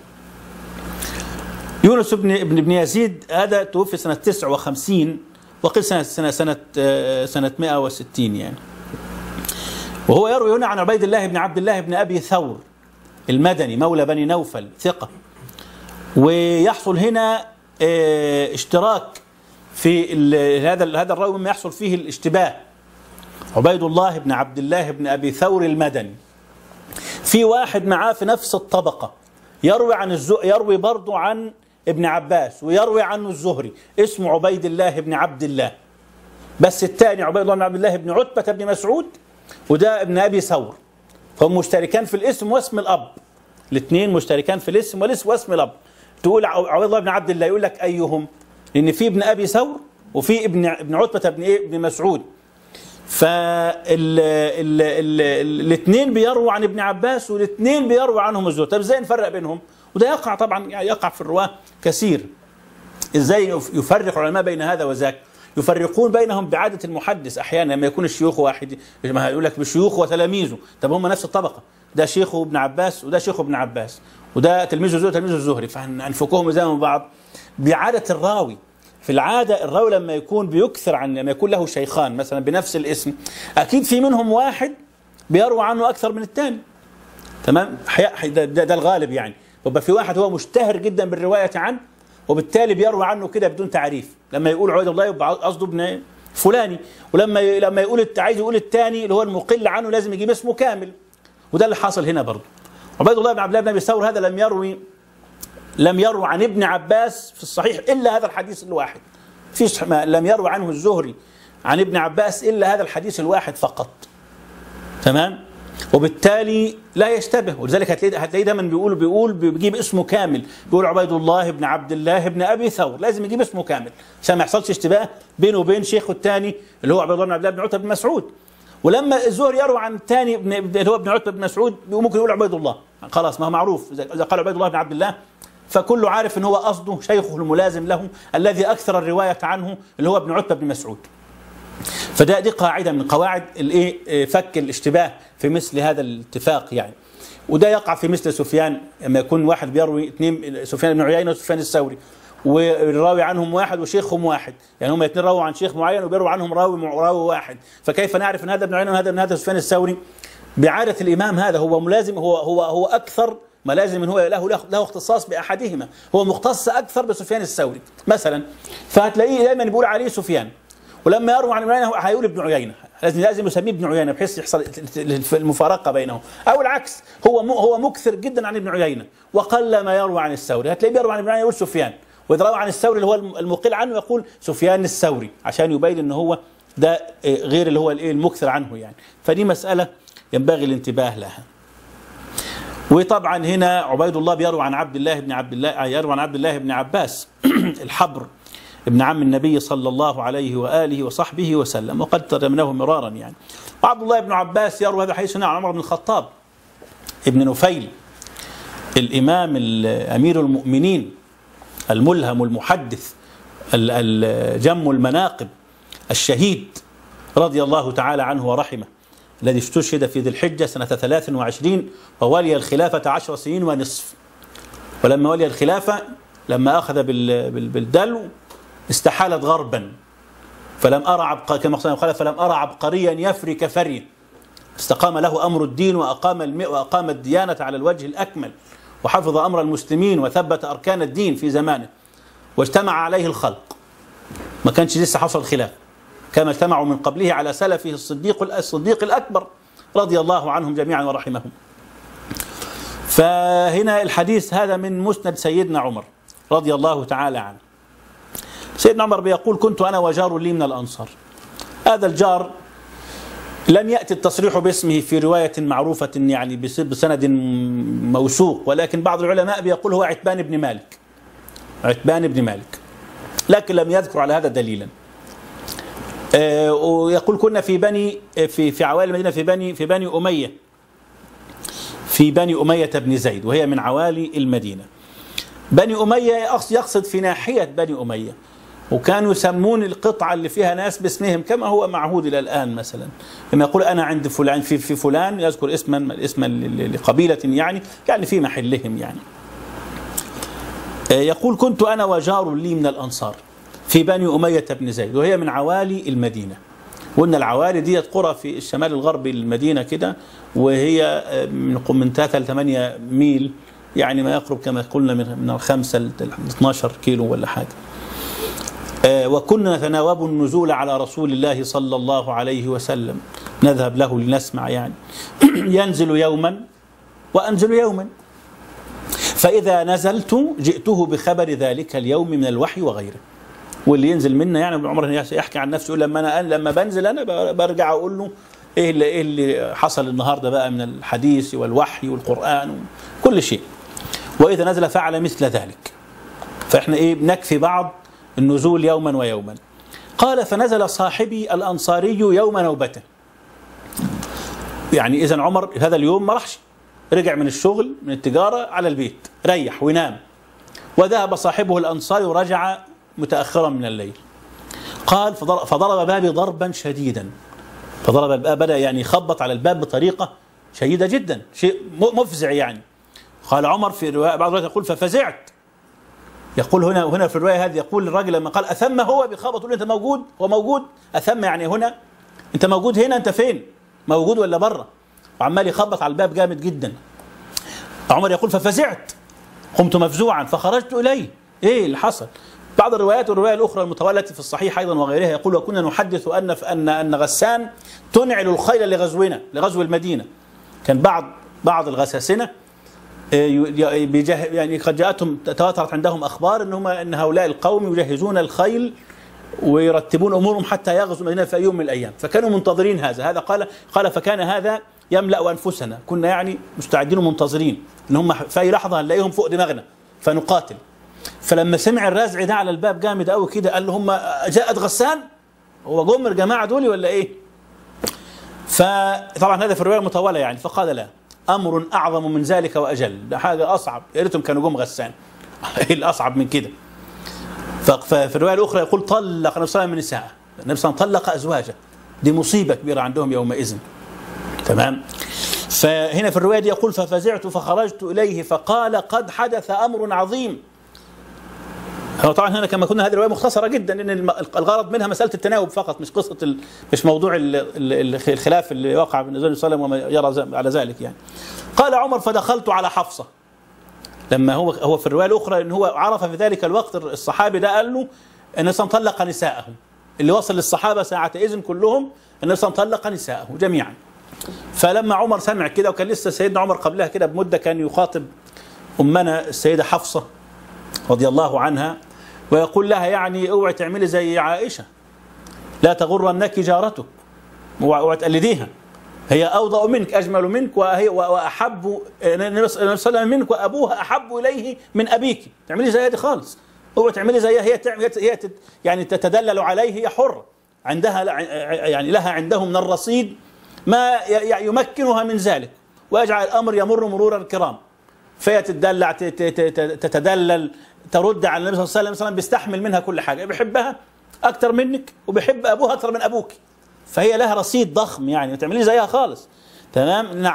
يونس بن يزيد هذا توفي سنة 59 وقيل سنة 160 يعني. وهو يروي هنا عن عبيد الله بن عبد الله بن أبي ثور المدني مولى بني نوفل ثقة. ويحصل هنا اشتراك في هذا الراوي مما يحصل فيه الاشتباه. عبيد الله بن عبد الله بن أبي ثور المدني في واحد معاه في نفس الطبقة يروي برضو عن ابن عباس ويروي عنه الزهري، اسمه عبيد الله بن عبد الله، بس الثاني عبيد الله بن عبد الله بن عتبة بن مسعود وده ابن أبي ثور، فهم مشتركان في الاسم واسم الأب، الاثنين مشتركان في الاسم واسم الأب. تقول عبيد الله بن عبد الله يقول لك أيهم، لأن في ابن أبي ثور وفي ابن عتبة بن مسعود، فالاثنين بيرووا عن ابن عباس والاثنين بيرووا عنهم الزهري. طب ازاي نفرق بينهم؟ وده يقع طبعا يقع في الرواه كثير. ازاي يفرق العلماء بين هذا وذاك؟ يفرقون بينهم بعادة المحدث احيانا لما يكون الشيوخ واحد، يقول لك بشيوخه وتلاميذه، طب هم نفس الطبقه، ده شيخه ابن عباس وده شيخه ابن عباس وده تلميذه الزهري تلميذه الزهري، فهنفكهم زي من بعض بعادة الراوي. في العادة الراوي لما يكون بيكثر عن لما يكون له شيخان مثلا بنفس الاسم، أكيد في منهم واحد بيروي عنه أكثر من الثاني، تمام؟ ده الغالب يعني، ويبقى في واحد هو مشتهر جدا بالرواية عنه وبالتالي بيروي عنه كده بدون تعريف، لما يقول عبيد الله يبقى قصده ابن فلاني، ولما يقول عايز يقول الثاني اللي هو المقل عنه لازم يجيب اسمه كامل، وده اللي حاصل هنا برضه. عبيد الله بن عبد الله بن أبي ثور هذا لم يروي عن ابن عباس في الصحيح إلا هذا الحديث الواحد، لم يروي عنه الزهري عن ابن عباس إلا هذا الحديث الواحد فقط، تمام؟ وبالتالي لا يشتبه، ولذلك هتلاقيه دايما بيجيب اسمه كامل، بيقول عبيد الله بن عبد الله بن أبي ثور، لازم يجيب اسمه كامل عشان ما يحصلش اشتباه بينه وبين شيخه الثاني اللي هو عبيد الله بن عبد الله بن عتبة بن مسعود. ولما الزهري يروي عن الثاني اللي هو ابن عتبة بن مسعود ممكن يقول عبيد الله، خلاص ما هو معروف، إذا قال عبيد الله بن عبد الله فكله عارف ان هو قصده شيخه الملازم له الذي اكثر الروايه عنه اللي هو ابن عتبة بن مسعود. دي قاعده من قواعد فك الاشتباه في مثل هذا الاتفاق يعني. وده يقع في مثل سفيان لما يكون واحد بيروي اثنين، سفيان بن عيينة وسفيان الثوري، والراوي عنهم واحد وشيخهم واحد، يعني هم الاثنين راووا عن شيخ معين وبيروي عنهم راوي واحد، فكيف نعرف ان هذا ابن عيينة وهذا من هذا سفيان الثوري؟ بعادة الامام هذا هو ملازم، هو اكثر ملازم من هو له اختصاص باحدهما، هو مختص اكثر بسفيان الثوري مثلا، فهتلاقيه دائما بيقول عليه سفيان، ولما يروي عن ابن عيينة هيقول ابن عيينة، لازم يسميه ابن عيينة بحيث يحصل المفارقة بينهم، أو العكس هو مكثر جدا عن ابن عيينة وقل ما يروي عن الثوري. هتلاقيه بيروي عن ابن عيينة يقول سفيان، وإذا روى عن الثوري اللي هو المقل عنه يقول سفيان الثوري، عشان يبين إن هو ده غير اللي هو المكثر عنه يعني. فدي مسألة ينبغي الانتباه لها. وطبعا هنا عبيد الله بيروي عن عبد الله بن عباس الحبر ابن عم النبي صلى الله عليه وآله وصحبه وسلم، وقد ترجمناه مرارا يعني. وعبد الله بن عباس يروي هذا حديث عن عمر بن الخطاب ابن نفيل الإمام أمير المؤمنين الملهم المحدث الجم المناقب الشهيد رضي الله تعالى عنه ورحمه، الذي استشهد في ذي الحجة سنة 23 وولي الخلافة 10 سنين ونصف. ولما ولي الخلافة لما أخذ بالدلو استحالت غربا، فلم أرى عبقريا يفري كفري، استقام له أمر الدين وأقام الديانة على الوجه الأكمل، وحفظ أمر المسلمين وثبت أركان الدين في زمانه، واجتمع عليه الخلق. ما كانش لسه حصل خلاف، كما اجتمعوا من قبله على سلفه الصديق الأكبر رضي الله عنهم جميعا ورحمهم. فهنا الحديث هذا من مسند سيدنا عمر رضي الله تعالى عنه. سيدنا عمر بيقول: كنت أنا وجار لي من الأنصار. هذا الجار لم يأتي التصريح باسمه في رواية معروفة يعني بسند موثوق، ولكن بعض العلماء بيقول هو عتبان بن مالك، لكن لم يذكر على هذا دليلا. ويقول: كنا في عوالي المدينة في بني أمية بن زيد، وهي من عوالي المدينة. بني أمية يقصد في ناحية بني أمية، وكانوا يسمون القطعة اللي فيها ناس باسمهم كما هو معهود إلى الآن. مثلا لما يقول أنا عند فلان في فلان يذكر اسما لقبيلة يعني في محلهم يعني. يقول: كنت أنا وجار لي من الأنصار في بني أمية بن زيد، وهي من عوالي المدينة. وإن العوالي دي قرى في الشمال الغربي للمدينة كده، وهي من 3 ل 8 ميل، يعني ما يقرب كما قلنا من 5 ل 12 كيلو ولا حاجة. وكنا نتناوب النزول على رسول الله صلى الله عليه وسلم، نذهب له لنسمع يعني. ينزل يوما وأنزل يوما، فإذا نزلت جئته بخبر ذلك اليوم من الوحي وغيره. واللي ينزل منا يعني ابن عمر يحكي عن نفسه، يقول لما بنزل أنا برجع أقول له إيه اللي حصل النهاردة بقى من الحديث والوحي والقرآن وكل شيء. وإذا نزل فعل مثل ذلك. فإحنا بنكفي بعض النزول يوما ويوما. قال: فنزل صاحبي الأنصاري يوم نوبته. يعني إذن عمر هذا اليوم ما رحش، رجع من الشغل من التجارة على البيت، ريح وينام. وذهب صاحبه الأنصاري ورجع متأخرا من الليل. قال: فضرب بابي ضربا شديدا. بدأ يعني يخبط على الباب بطريقة شديدة جدا، شيء مفزع يعني. قال عمر في رواية بعض الروايات يقول: ففزعت. يقول هنا في الرواية هذه يقول الرجل لما قال: أثم هو بخبط، يقول: أنت موجود؟ هو موجود. أثم يعني هنا، أنت موجود هنا، أنت فين؟ موجود ولا بره؟ وعمال يخبط على الباب جامد جدا. عمر يقول: ففزعت، قمت مفزوعا فخرجت إليه. إيه اللي حصل؟ بعض الروايات والرواية الأخرى المتوالة في الصحيح أيضا وغيرها يقول: وكنا نحدث أن غسان تنعل الخيل لغزو المدينة. كان بعض الغساسنة يعني قد جاءتهم تواترت عندهم أخبار أن هؤلاء القوم يجهزون الخيل ويرتبون أمورهم حتى يغزوا المدينة في يوم من الأيام، فكانوا منتظرين هذا قال فكان هذا يملأ أنفسنا، كنا يعني مستعدين ومنتظرين أن هم في أي لحظة هنلاقيهم فوق دماغنا فنقاتل. فلما سمع الرازع ده على الباب جامد قوي كده، قال له: هم جاءت غسان؟ هو جم الجماعة دول ولا إيه؟ فطبعا هذا في الرواية المطولة يعني. فقال: لا، أمر أعظم من ذلك وأجل، ده حاجة أصعب، يا ريتهم كانوا جم غسان. إيه الأصعب من كده؟ ففي الرواية الأخرى يقول: طلق النبي صلى الله عليه وسلم من نساءه، النبي صلى الله عليه وسلم طلق أزواجه، دي مصيبة كبيرة عندهم يومئذ. تمام. فهنا في الرواية دي يقول: ففزعت فخرجت إليه فقال: قد حدث أمر عظيم. هو طبعا هنا كما كنا هذه الرواية مختصرة جدا، لأن الغرض منها مسألة التناوب فقط، مش قصة مش موضوع الخلاف اللي وقع بين النبي صلى الله عليه وسلم وما يرى على ذلك يعني. قال عمر: فدخلت على حفصة. لما هو في الرواية الأخرى إن هو عرف في ذلك الوقت الصحابي ده قال له أن طلق نساءه، اللي وصل للصحابة ساعة إذن كلهم النبي صلى الله عليه وسلم طلق نساءه جميعا. فلما عمر سمع كده، وكان لسه سيدنا عمر قبلها كده بمدة كان يخاطب أمنا السيدة حفصة رضي الله عنها ويقول لها يعني اوعي تعملي زي عائشة، لا تغرنك جارتك، اوعي تقلديها، هي أوضأ منك أجمل منك وأحب النبي صلى الله عليه وسلم منك وأبوها أحب إليه من أبيك، تعملي زيها دي خالص، اوعي تعملي زيها، هي يعني تتدلل عليه، هي حرة عندها يعني لها عنده من الرصيد ما يمكنها من ذلك، ويجعل الأمر يمر مرور الكرام، فهي تتدلع تتدلل ترد على النبي صلى الله عليه وسلم، بيستحمل منها كل حاجة، بيحبها أكثر منك وبيحب أبوها أكثر من أبوك، فهي لها رصيد ضخم يعني ما تعملي زيها خالص. تمام.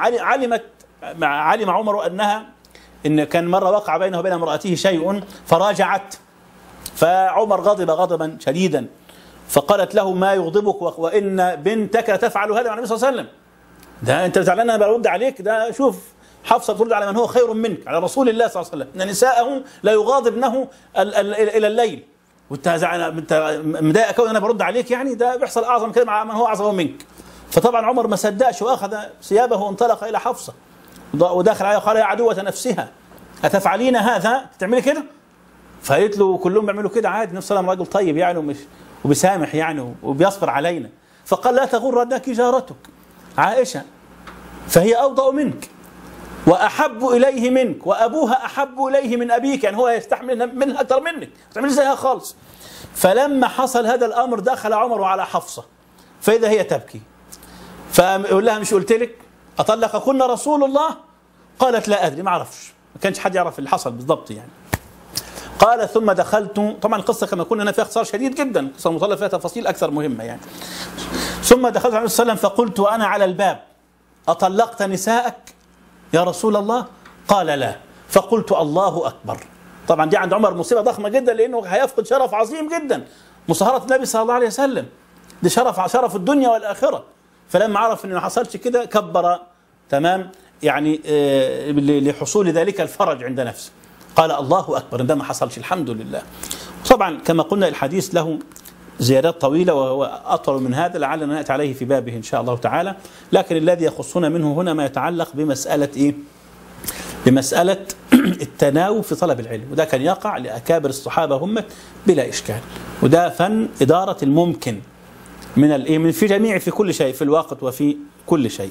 علم عمر إن كان مرة وقع بينه وبين امرأته شيء فراجعت، فعمر غضب غضبا شديدا فقالت له ما يغضبك وإن بنتك تفعل هذا مع النبي صلى الله عليه وسلم، ده أنت زعلان أنا برد عليك، ده شوف حفصة ترد على من هو خير منك، على رسول الله صلى الله عليه وسلم، إن نساءه لا يغاضبنه إلى الليل، وانت مضايق كون انا برد عليك، يعني ده بيحصل اعظم كده مع من هو اعظم منك. فطبعا عمر ما صدقش واخذ ثيابه وانطلق الى حفصه وداخل عليها قال يا عدوة نفسها اتفعلين هذا، تعملي كده؟ فقالت له كلهم بيعملوا كده عادي، النبي صلى الله عليه وسلم راجل طيب يعني وبيسامح يعني وبيصبر علينا. فقال لا تغرنك جارتك عائشه فهي اوضأ منك واحب اليه منك وابوها احب اليه من ابيك، يعني هو يستحمل منها اكثر منك، تعمل زيها خالص. فلما حصل هذا الامر دخل عمر على حفصه فاذا هي تبكي، فيقول لها مش قلت لك اطلقكن رسول الله؟ قالت لا ادري، ما اعرفش، ما كانش حد يعرف اللي حصل بالضبط يعني. قال ثم دخلت، طبعا القصه كما قلنا هنا فيها اختصار شديد جدا، القصه المطلة فيها تفاصيل اكثر مهمه يعني. ثم دخلت عليه الصلاه والسلام فقلت وانا على الباب اطلقت نساءك يا رسول الله؟ قال لا. فقلت الله أكبر. طبعا دي عند عمر مصيبة ضخمة جدا، لأنه هيفقد شرف عظيم جدا، مصاهرة النبي صلى الله عليه وسلم، دي شرف الدنيا والآخرة. فلما عرف أنه ما حصلش كده كبر، تمام، يعني لحصول ذلك الفرج عند نفسه، قال الله أكبر، ده ما حصلش الحمد لله. طبعا كما قلنا الحديث له زيادات طويلة وهو أطول من هذا، لعلنا نأتي عليه في بابه إن شاء الله تعالى، لكن الذي يخصنا منه هنا ما يتعلق بمسألة إيه؟ بمسألة التناوب في طلب العلم، وده كان يقع لأكابر الصحابة هم بلا إشكال، وده فن إدارة الممكن من في كل شيء، في الوقت وفي كل شيء.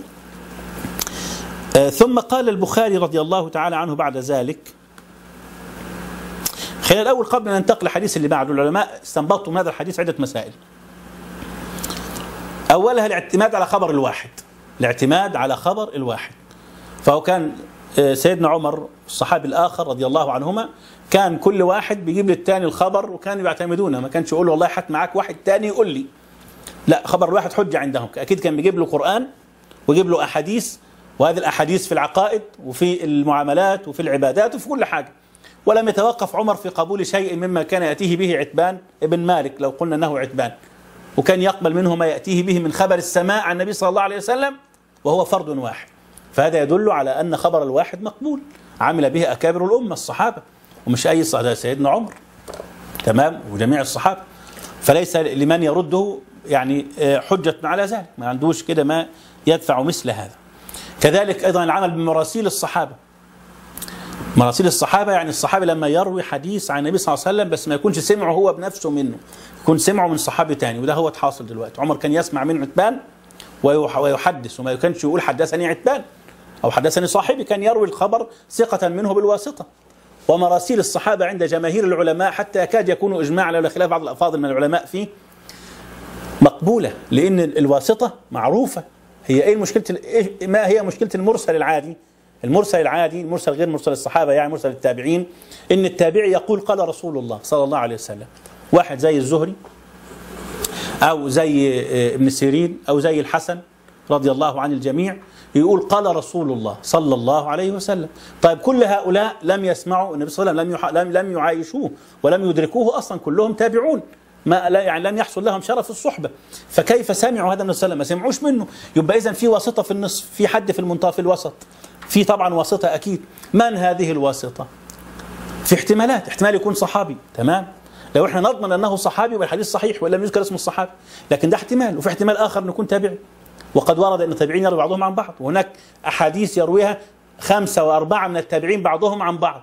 ثم قال البخاري رضي الله تعالى عنه بعد ذلك، خلال الأول قبل أن ننتقل الحديث اللي بعده، العلماء استنبطوا من هذا الحديث عدة مسائل. أولها الاعتماد على خبر الواحد، الاعتماد على خبر الواحد. فهو كان سيدنا عمر الصحابي الآخر رضي الله عنهما كان كل واحد بيجيب للتاني الخبر وكانوا يعتمدونه، ما كانش يقول والله حت معاك واحد تاني يقول لي، لا، خبر الواحد حجة عندهم. أكيد كان بيجيب له قرآن ويجيب له أحاديث، وهذه الأحاديث في العقائد وفي المعاملات وفي العبادات وفي كل حاجة. ولم يتوقف عمر في قبول شيء مما كان يأتيه به عتبان ابن مالك، لو قلنا أنه عتبان، وكان يقبل منه ما يأتيه به من خبر السماء عن النبي صلى الله عليه وسلم وهو فرد واحد. فهذا يدل على أن خبر الواحد مقبول، عمل به أكابر الأمة الصحابة، ومش أي صحابة، سيدنا عمر، تمام، وجميع الصحابة، فليس لمن يرده يعني حجة على ذلك، ما عندوش كده ما يدفع مثل هذا. كذلك أيضا العمل بمراسيل الصحابة، مراسيل الصحابة يعني الصحابي لما يروي حديث عن النبي صلى الله عليه وسلم بس ما يكونش سمعه هو بنفسه منه، يكون سمعه من صحابي تاني، وده هو حاصل دلوقتي. عمر كان يسمع من عتبان ويحدث، وما كانش يقول حدثني عتبان أو حدثني صاحبي، كان يروي الخبر ثقة منه بالواسطة. ومراسيل الصحابة عند جماهير العلماء حتى يكاد يكونوا إجماع لولا خلاف بعض الأفاضل من العلماء فيه مقبولة، لأن الواسطة معروفة. هي إيه مشكلة؟ ما هي مشكلة المرسل العادي؟ المرسل العادي، المرسل غير مرسل الصحابة، يعني مرسل التابعين، إن التابعي يقول قال رسول الله صلى الله عليه وسلم. واحد زي الزهري أو زي ابن سيرين أو زي الحسن رضي الله عن الجميع يقول قال رسول الله صلى الله عليه وسلم. طيب كل هؤلاء لم يسمعوا النبي صلى الله عليه وسلم، لم يعايشوه ولم يدركوه أصلا، كلهم تابعون، يعني لم يحصل لهم شرف الصحبة، فكيف سمعوا هذا من النبي صلى الله عليه وسلم؟ ما سمعوش منه. يبقى إذن في واسطة في النصف، في حد في المنطقة في الوسط، في طبعا واسطة أكيد. من هذه الواسطة؟ في احتمالات، احتمال يكون صحابي، تمام، لو احنا نضمن انه صحابي والحديث صحيح وان لم يذكر اسم الصحابي، لكن ده احتمال، وفي احتمال اخر انه يكون تابعي. وقد ورد ان التابعين يروي بعضهم عن بعض، وهناك احاديث يرويها 5 و4 من التابعين بعضهم عن بعض،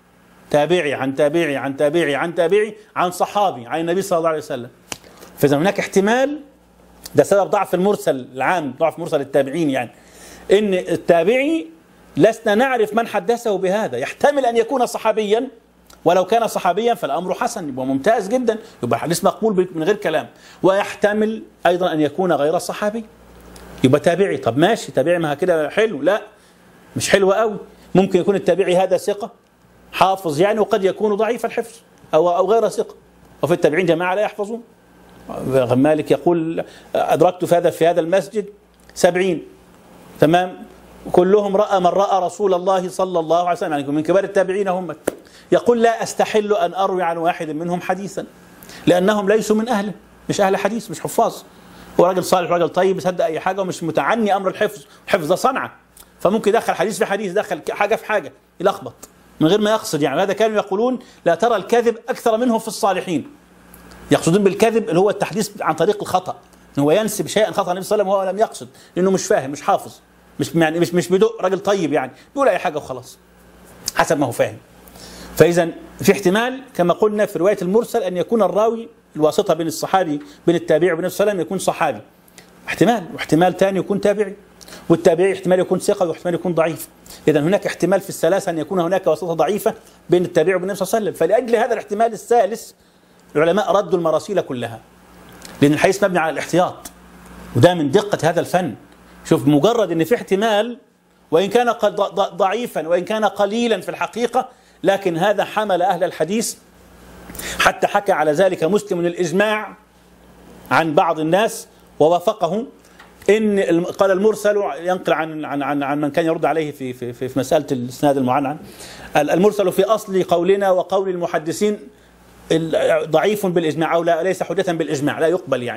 تابعي عن تابعي عن تابعي عن تابعي عن صحابي عن النبي صلى الله عليه وسلم. فاذا هناك احتمال، ده سبب ضعف المرسل العام، ضعف مرسل التابعين، يعني ان التابعي لسنا نعرف من حدثه بهذا، يحتمل ان يكون صحابيا، ولو كان صحابيا فالامر حسن، يبقى ممتاز جدا، يبقى الحديث مقبول من غير كلام. ويحتمل ايضا ان يكون غير صحابي، يبقى تابعي. طب ماشي، تابعي ما كده حلو؟ لا، مش حلو قوي. ممكن يكون التابعي هذا ثقه حافظ يعني، وقد يكون ضعيف الحفظ او غير ثقه. وفي التابعين جماعه لا يحفظون. مالك يقول ادركت في هذا المسجد 70، تمام، كلهم راى من راى رسول الله صلى الله عليه وسلم، يعني من كبار التابعين هم. يقول لا استحل ان اروي عن واحد منهم حديثا، لانهم ليسوا من اهله، مش اهل حديث، مش حفاظ. هو راجل صالح، راجل طيب، يصدق اي حاجه ومش متعني امر الحفظ. الحفظ ده صنعه، فممكن يدخل حديث في حديث، يدخل حاجه في حاجه، يلخبط من غير ما يقصد. يعني هذا كانوا يقولون لا ترى الكذب اكثر منهم في الصالحين. يقصدون بالكذب اللي هو التحديث عن طريق الخطا، هو ينسب شيئا خطا النبي صلى الله عليه وسلم وهو لم يقصد، لانه مش فاهم، مش حافظ، مش بدق، راجل طيب يعني بيقول اي حاجه وخلاص حسب ما هو فاهم. فاذا في احتمال كما قلنا في روايه المرسل ان يكون الراوي الواسطه بين الصحابي، بين التابعي وبين النبي صلى الله عليه وسلم، يكون صحابي احتمال، واحتمال ثاني يكون تابعي، والتابعي احتمال يكون ثقه واحتمال يكون ضعيف. اذا هناك احتمال في الثلاثه ان يكون هناك واسطه ضعيفه بين التابعي وبين النبي صلى الله عليه وسلم. فلاجل هذا الاحتمال الثالث العلماء ردوا المراسيل كلها، لان الحديث مبني على الاحتياط، وده من دقه هذا الفن. شوف، مجرد ان في احتمال وان كان ضعيفا وان كان قليلا في الحقيقه، لكن هذا حمل اهل الحديث، حتى حكى على ذلك مسلم الاجماع عن بعض الناس ووافقه، ان قال المرسل، ينقل عن من كان يرد عليه في مساله الاسناد المعنعن، المرسل في اصل قولنا وقول المحدثين ضعيف بالاجماع، او ليس حجه بالاجماع، لا يقبل يعني.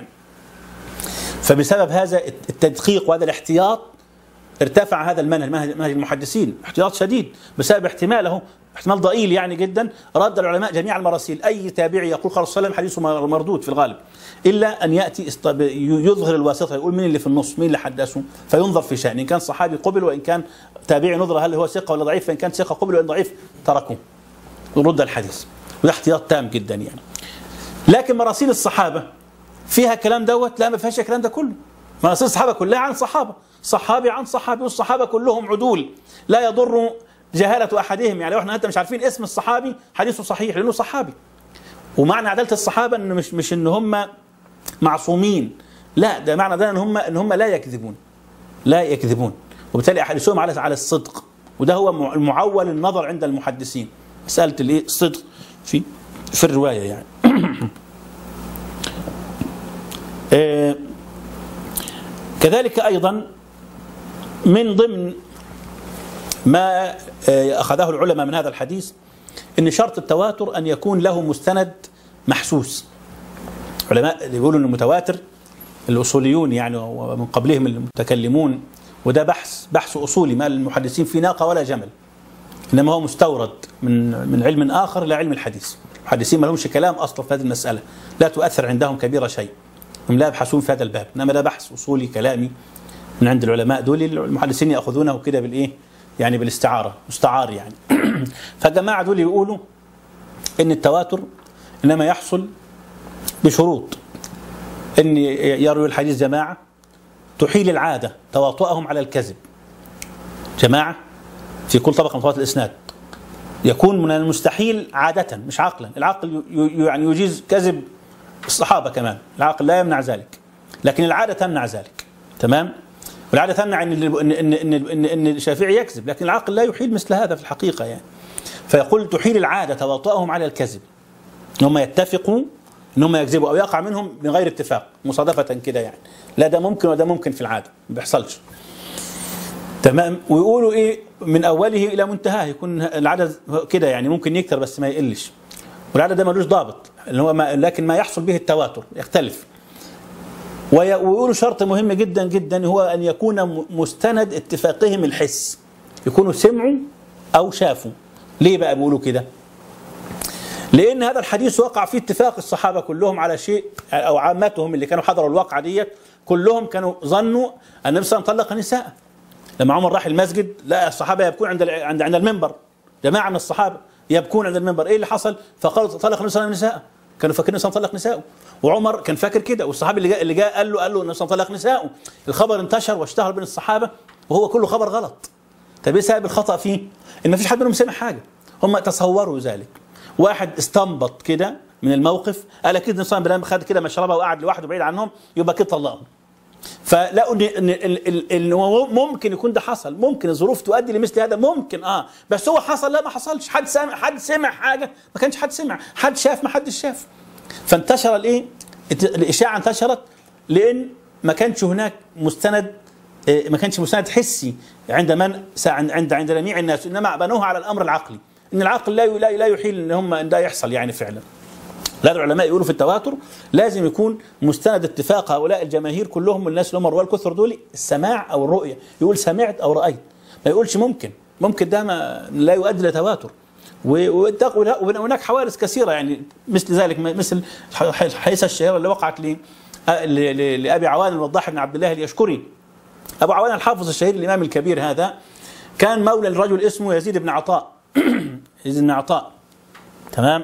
فبسبب هذا التدقيق وهذا الاحتياط ارتفع هذا منهج المحدثين، احتياط شديد بسبب احتماله، احتمال ضئيل يعني جدا. رد العلماء جميع المراسيل، اي تابعي يقول قال صلى الله عليه وسلم حديثه مردود في الغالب، الا ان ياتي يظهر الواسطه، يقول مين اللي في النص، مين اللي حدثه، فينظر في شأن، ان كان صحابي قبل، وان كان تابعي نظر هل هو ثقه ولا ضعيف، فان كان ثقه قبل، وان ضعيف تركوه ورد الحديث. وده احتياط تام جدا يعني. لكن مراسيل الصحابه فيها كلام دوت؟ لا، ما فيهاش الكلام ده كله. مراسيل الصحابه كلها عن صحابه، صحابي عن صحابي، والصحابه كلهم عدول، لا يضر جهاله احدهم. يعني لو احنا انت مش عارفين اسم الصحابي حديثه صحيح لانه صحابي. ومعنى عداله الصحابه انه مش ان هم معصومين، لا، ده معنى ده ان هم لا يكذبون، لا يكذبون، وبالتالي احاديثهم على الصدق. وده هو المعول النظر عند المحدثين، مساله الايه؟ الصدق في الروايه يعني. كذلك أيضا من ضمن ما أخذه العلماء من هذا الحديث أن شرط التواتر أن يكون له مستند محسوس. علماء اللي بيقولوا أنه متواتر الأصوليون يعني، ومن قبلهم المتكلمون، وده بحث أصولي، ما المحدثين في ناقة ولا جمل، إنما هو مستورد من علم آخر إلى علم الحديث. المحدثين ما لهمش كلام أصلا في هذه المسألة، لا تؤثر عندهم كبيرة شيء، هم لا يبحثون في هذا الباب، إنما ده بحث أصولي كلامي من عند العلماء دول. المحدثين يأخذونه كده بالإيه؟ يعني بالاستعارة، مستعار يعني. فالجماعة دول يقولوا إن التواتر إنما يحصل بشروط، إن يروي الحديث جماعة تحيل العادة تواطؤهم على الكذب، جماعة في كل طبقة من طبقات الإسناد، يكون من المستحيل عادة مش عقلا، العقل يعني يجيز كذب الصحابة كمان، العقل لا يمنع ذلك، لكن العادة تمنع ذلك، تمام؟ والعادة تمنع إن الشافعي يكذب، لكن العقل لا يحيل مثل هذا في الحقيقة يعني. فيقول تحيل العادة تواطؤهم على الكذب، إنهم يتفقوا إنهم يكذبوا، أو يقع منهم من غير اتفاق مصادفة كده يعني، لا ده ممكن وده ممكن في العادة، ما بيحصلش، تمام؟ ويقولوا إيه؟ من أوله إلى منتهاه يكون العدد كده يعني، ممكن يكتر بس ما يقلش، والعدد ده ملوش ضابط، اللي هو لكن ما يحصل به التواتر يختلف. ويقولوا شرط مهم جدا جدا هو أن يكون مستند اتفاقهم الحس، يكونوا سمعوا أو شافوا. ليه بقى بيقولوا كده؟ لأن هذا الحديث وقع فيه اتفاق الصحابة كلهم على شيء، أو عامتهم اللي كانوا حضروا الواقعة ديت كلهم كانوا ظنوا أن النبي صلى الله عليه وسلم طلق نساء. لما عمر راح المسجد لا الصحابة يبكون عند المنبر، جماعة من الصحابة يبكون عند المنبر. إيه اللي حصل؟ فقالوا طلق النبي صلى الله عليه وسلم نساء. كانوا فاكرين النبي صلى الله عليه وسلم طلق نساءه، وعمر كان فاكر كده، والصحابي اللي جاء قال له النبي صلى الله عليه وسلم طلق نساءه. الخبر انتشر واشتهر بين الصحابة وهو كله خبر غلط. طب ايه سبب الخطأ فيه؟ إن ما فيش حد منهم سمع حاجة، هم تصوروا ذلك. واحد استنبط كده من الموقف، قال اكيد النبي صلى الله عليه وسلم خد كده مشربه وقعد لوحده بعيد عنهم، يبقى كده طلقهم. فلقوا ان ممكن يكون ده حصل، ممكن الظروف تؤدي لمثل هذا، ممكن بس هو حصل؟ لا ما حصلش. حد سمع حاجه؟ ما كانش حد سمع. حد شاف؟ ما حدش شاف. فانتشر الاشاعه انتشرت لان ما كانش هناك مستند، ما كانش مستند حسي عند جميع الناس، انما بنوها على الامر العقلي، ان العقل لا يحيل ان ده يحصل يعني فعلا. لا العلماء يقولوا في التواتر لازم يكون مستند اتفاق هؤلاء الجماهير كلهم والناس اللي هم الرواه الكثر دول السماع او الرؤيه، يقول سمعت او رايت، ما يقولش ممكن ده ما لا يؤدي الى تواتر. وهناك حوادث كثيره يعني مثل ذلك، مثل الحادثه الشهيره اللي وقعت لابي عوان الوضاح بن عبد الله اليشكري. ابو عوان الحافظ الشهير الامام الكبير هذا كان مولى لرجل اسمه يزيد بن عطاء. يزيد بن عطاء، تمام.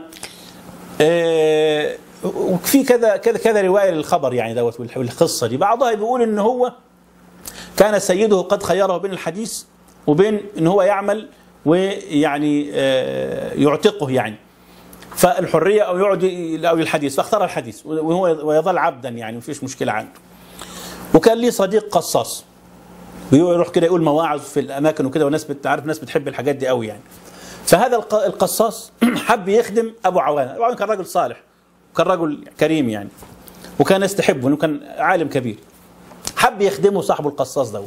وفي كذا روايه للخبر يعني دوت والقصه دي. بعضها بيقول ان هو كان سيده قد خيره بين الحديث وبين ان هو يعمل ويعني يعتقه يعني، فالحريه او يقعد او الحديث، فاختار الحديث ويظل عبدا يعني مفيش مشكله عنده. وكان لي صديق قصاص بيروح كده يقول مواعظ في الاماكن وكده، والناس بتعرف، ناس بتحب الحاجات دي قوي يعني. فهذا القصاص حب يخدم ابو عوان. ابو عوان كان رجل صالح وكان رجل كريم يعني، وكان الناس تحبه لانه كان عالم كبير. حب يخدمه صاحب القصاص ده،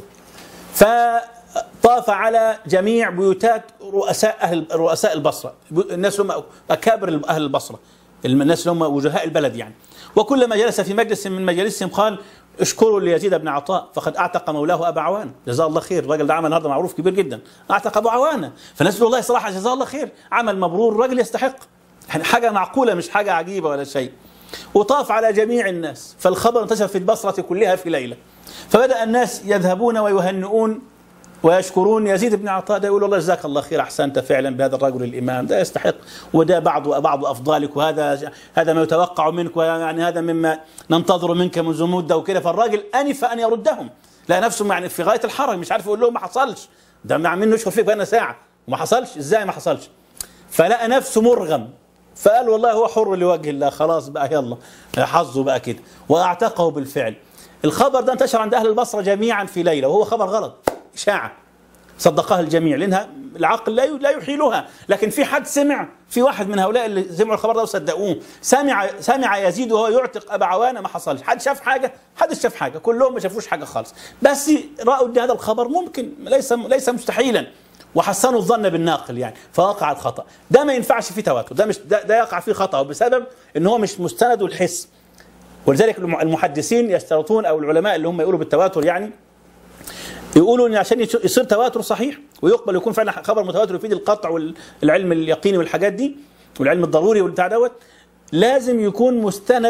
فطاف على جميع بيوتات رؤساء البصره، الناس هم اكابر اهل البصره، الناس اللي هم وجهاء البلد يعني. وكلما جلس في مجلس من مجالسهم قال اشكروا ليزيد بن عطاء فقد اعتق مولاه ابا عوان، جزاه الله خير. الراجل ده عمل النهارده معروف كبير جدا، اعتق ابو عوانه. فالناس تقول والله صراحه جزاه الله خير، عمل مبرور، الراجل يستحق يعني، حاجه معقوله مش حاجه عجيبه ولا شيء. وطاف على جميع الناس، فالخبر انتشر في البصره كلها في ليله. فبدا الناس يذهبون ويهنئون ويشكرون يزيد بن عطاء، ده يقول والله جزاك الله خير، احسنت فعلا بهذا الرجل الامام، ده يستحق، وده بعض افضالك، وهذا ما يتوقع منك، ويعني هذا مما ننتظر منك منذ مده وكده. فالراجل انف ان يردهم، لا نفسه يعني في غايه الحرج، مش عارف يقول لهم ما حصلش، ده مع منه يشكر فيك بقى ساعه وما حصلش، ازاي ما حصلش؟ فلقى نفسه مرغم، فقال والله هو حر لوجه الله، خلاص بقى يلا حظه بقى كده، واعتقه بالفعل. الخبر ده انتشر عند اهل البصره جميعا في ليله، وهو خبر غلط، إشاعة صدقها الجميع لأنها العقل لا يحيلها. لكن في حد سمع، في واحد من هؤلاء اللي سمعوا الخبر ده وصدقوه، سمع يزيد وهو يعتق أبا عوانة، ما حصلش. حد شاف حاجة؟ حدش شاف حاجة، كلهم ما شافوش حاجة خالص، بس رأوا أن هذا الخبر ممكن ليس مستحيلا، وحسنوا الظن بالناقل يعني، فوقع الخطأ. ده ما ينفعش فيه تواتر، ده يقع فيه خطأ بسبب أن هو مش مستند الحس. ولذلك المحدثين يشترطون، أو العلماء اللي هم يقولوا بالتواتر يعني، يقولوا ان عشان يصير تواتر صحيح ويقبل يكون فعلا خبر متواتر يفيد القطع والعلم اليقيني والحاجات دي والعلم الضروري والبتاع دوت، لازم يكون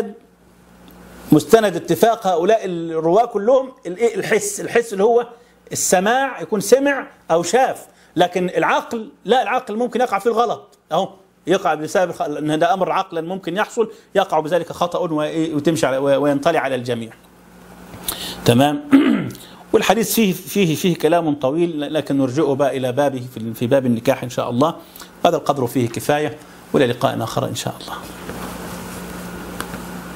مستند اتفاق هؤلاء الرواه كلهم الحس اللي هو السماع، يكون سمع او شاف. لكن العقل لا، العقل ممكن يقع في الغلط، اهو يقع بسبب ان ده امر عقلا ممكن يحصل، يقع بذلك خطأ وتمشي وينطلي على الجميع. تمام. والحديث فيه كلام طويل، لكن نرجئه بقى إلى بابه في باب النكاح إن شاء الله. هذا القدر فيه كفاية، وإلى لقاء آخر إن شاء الله.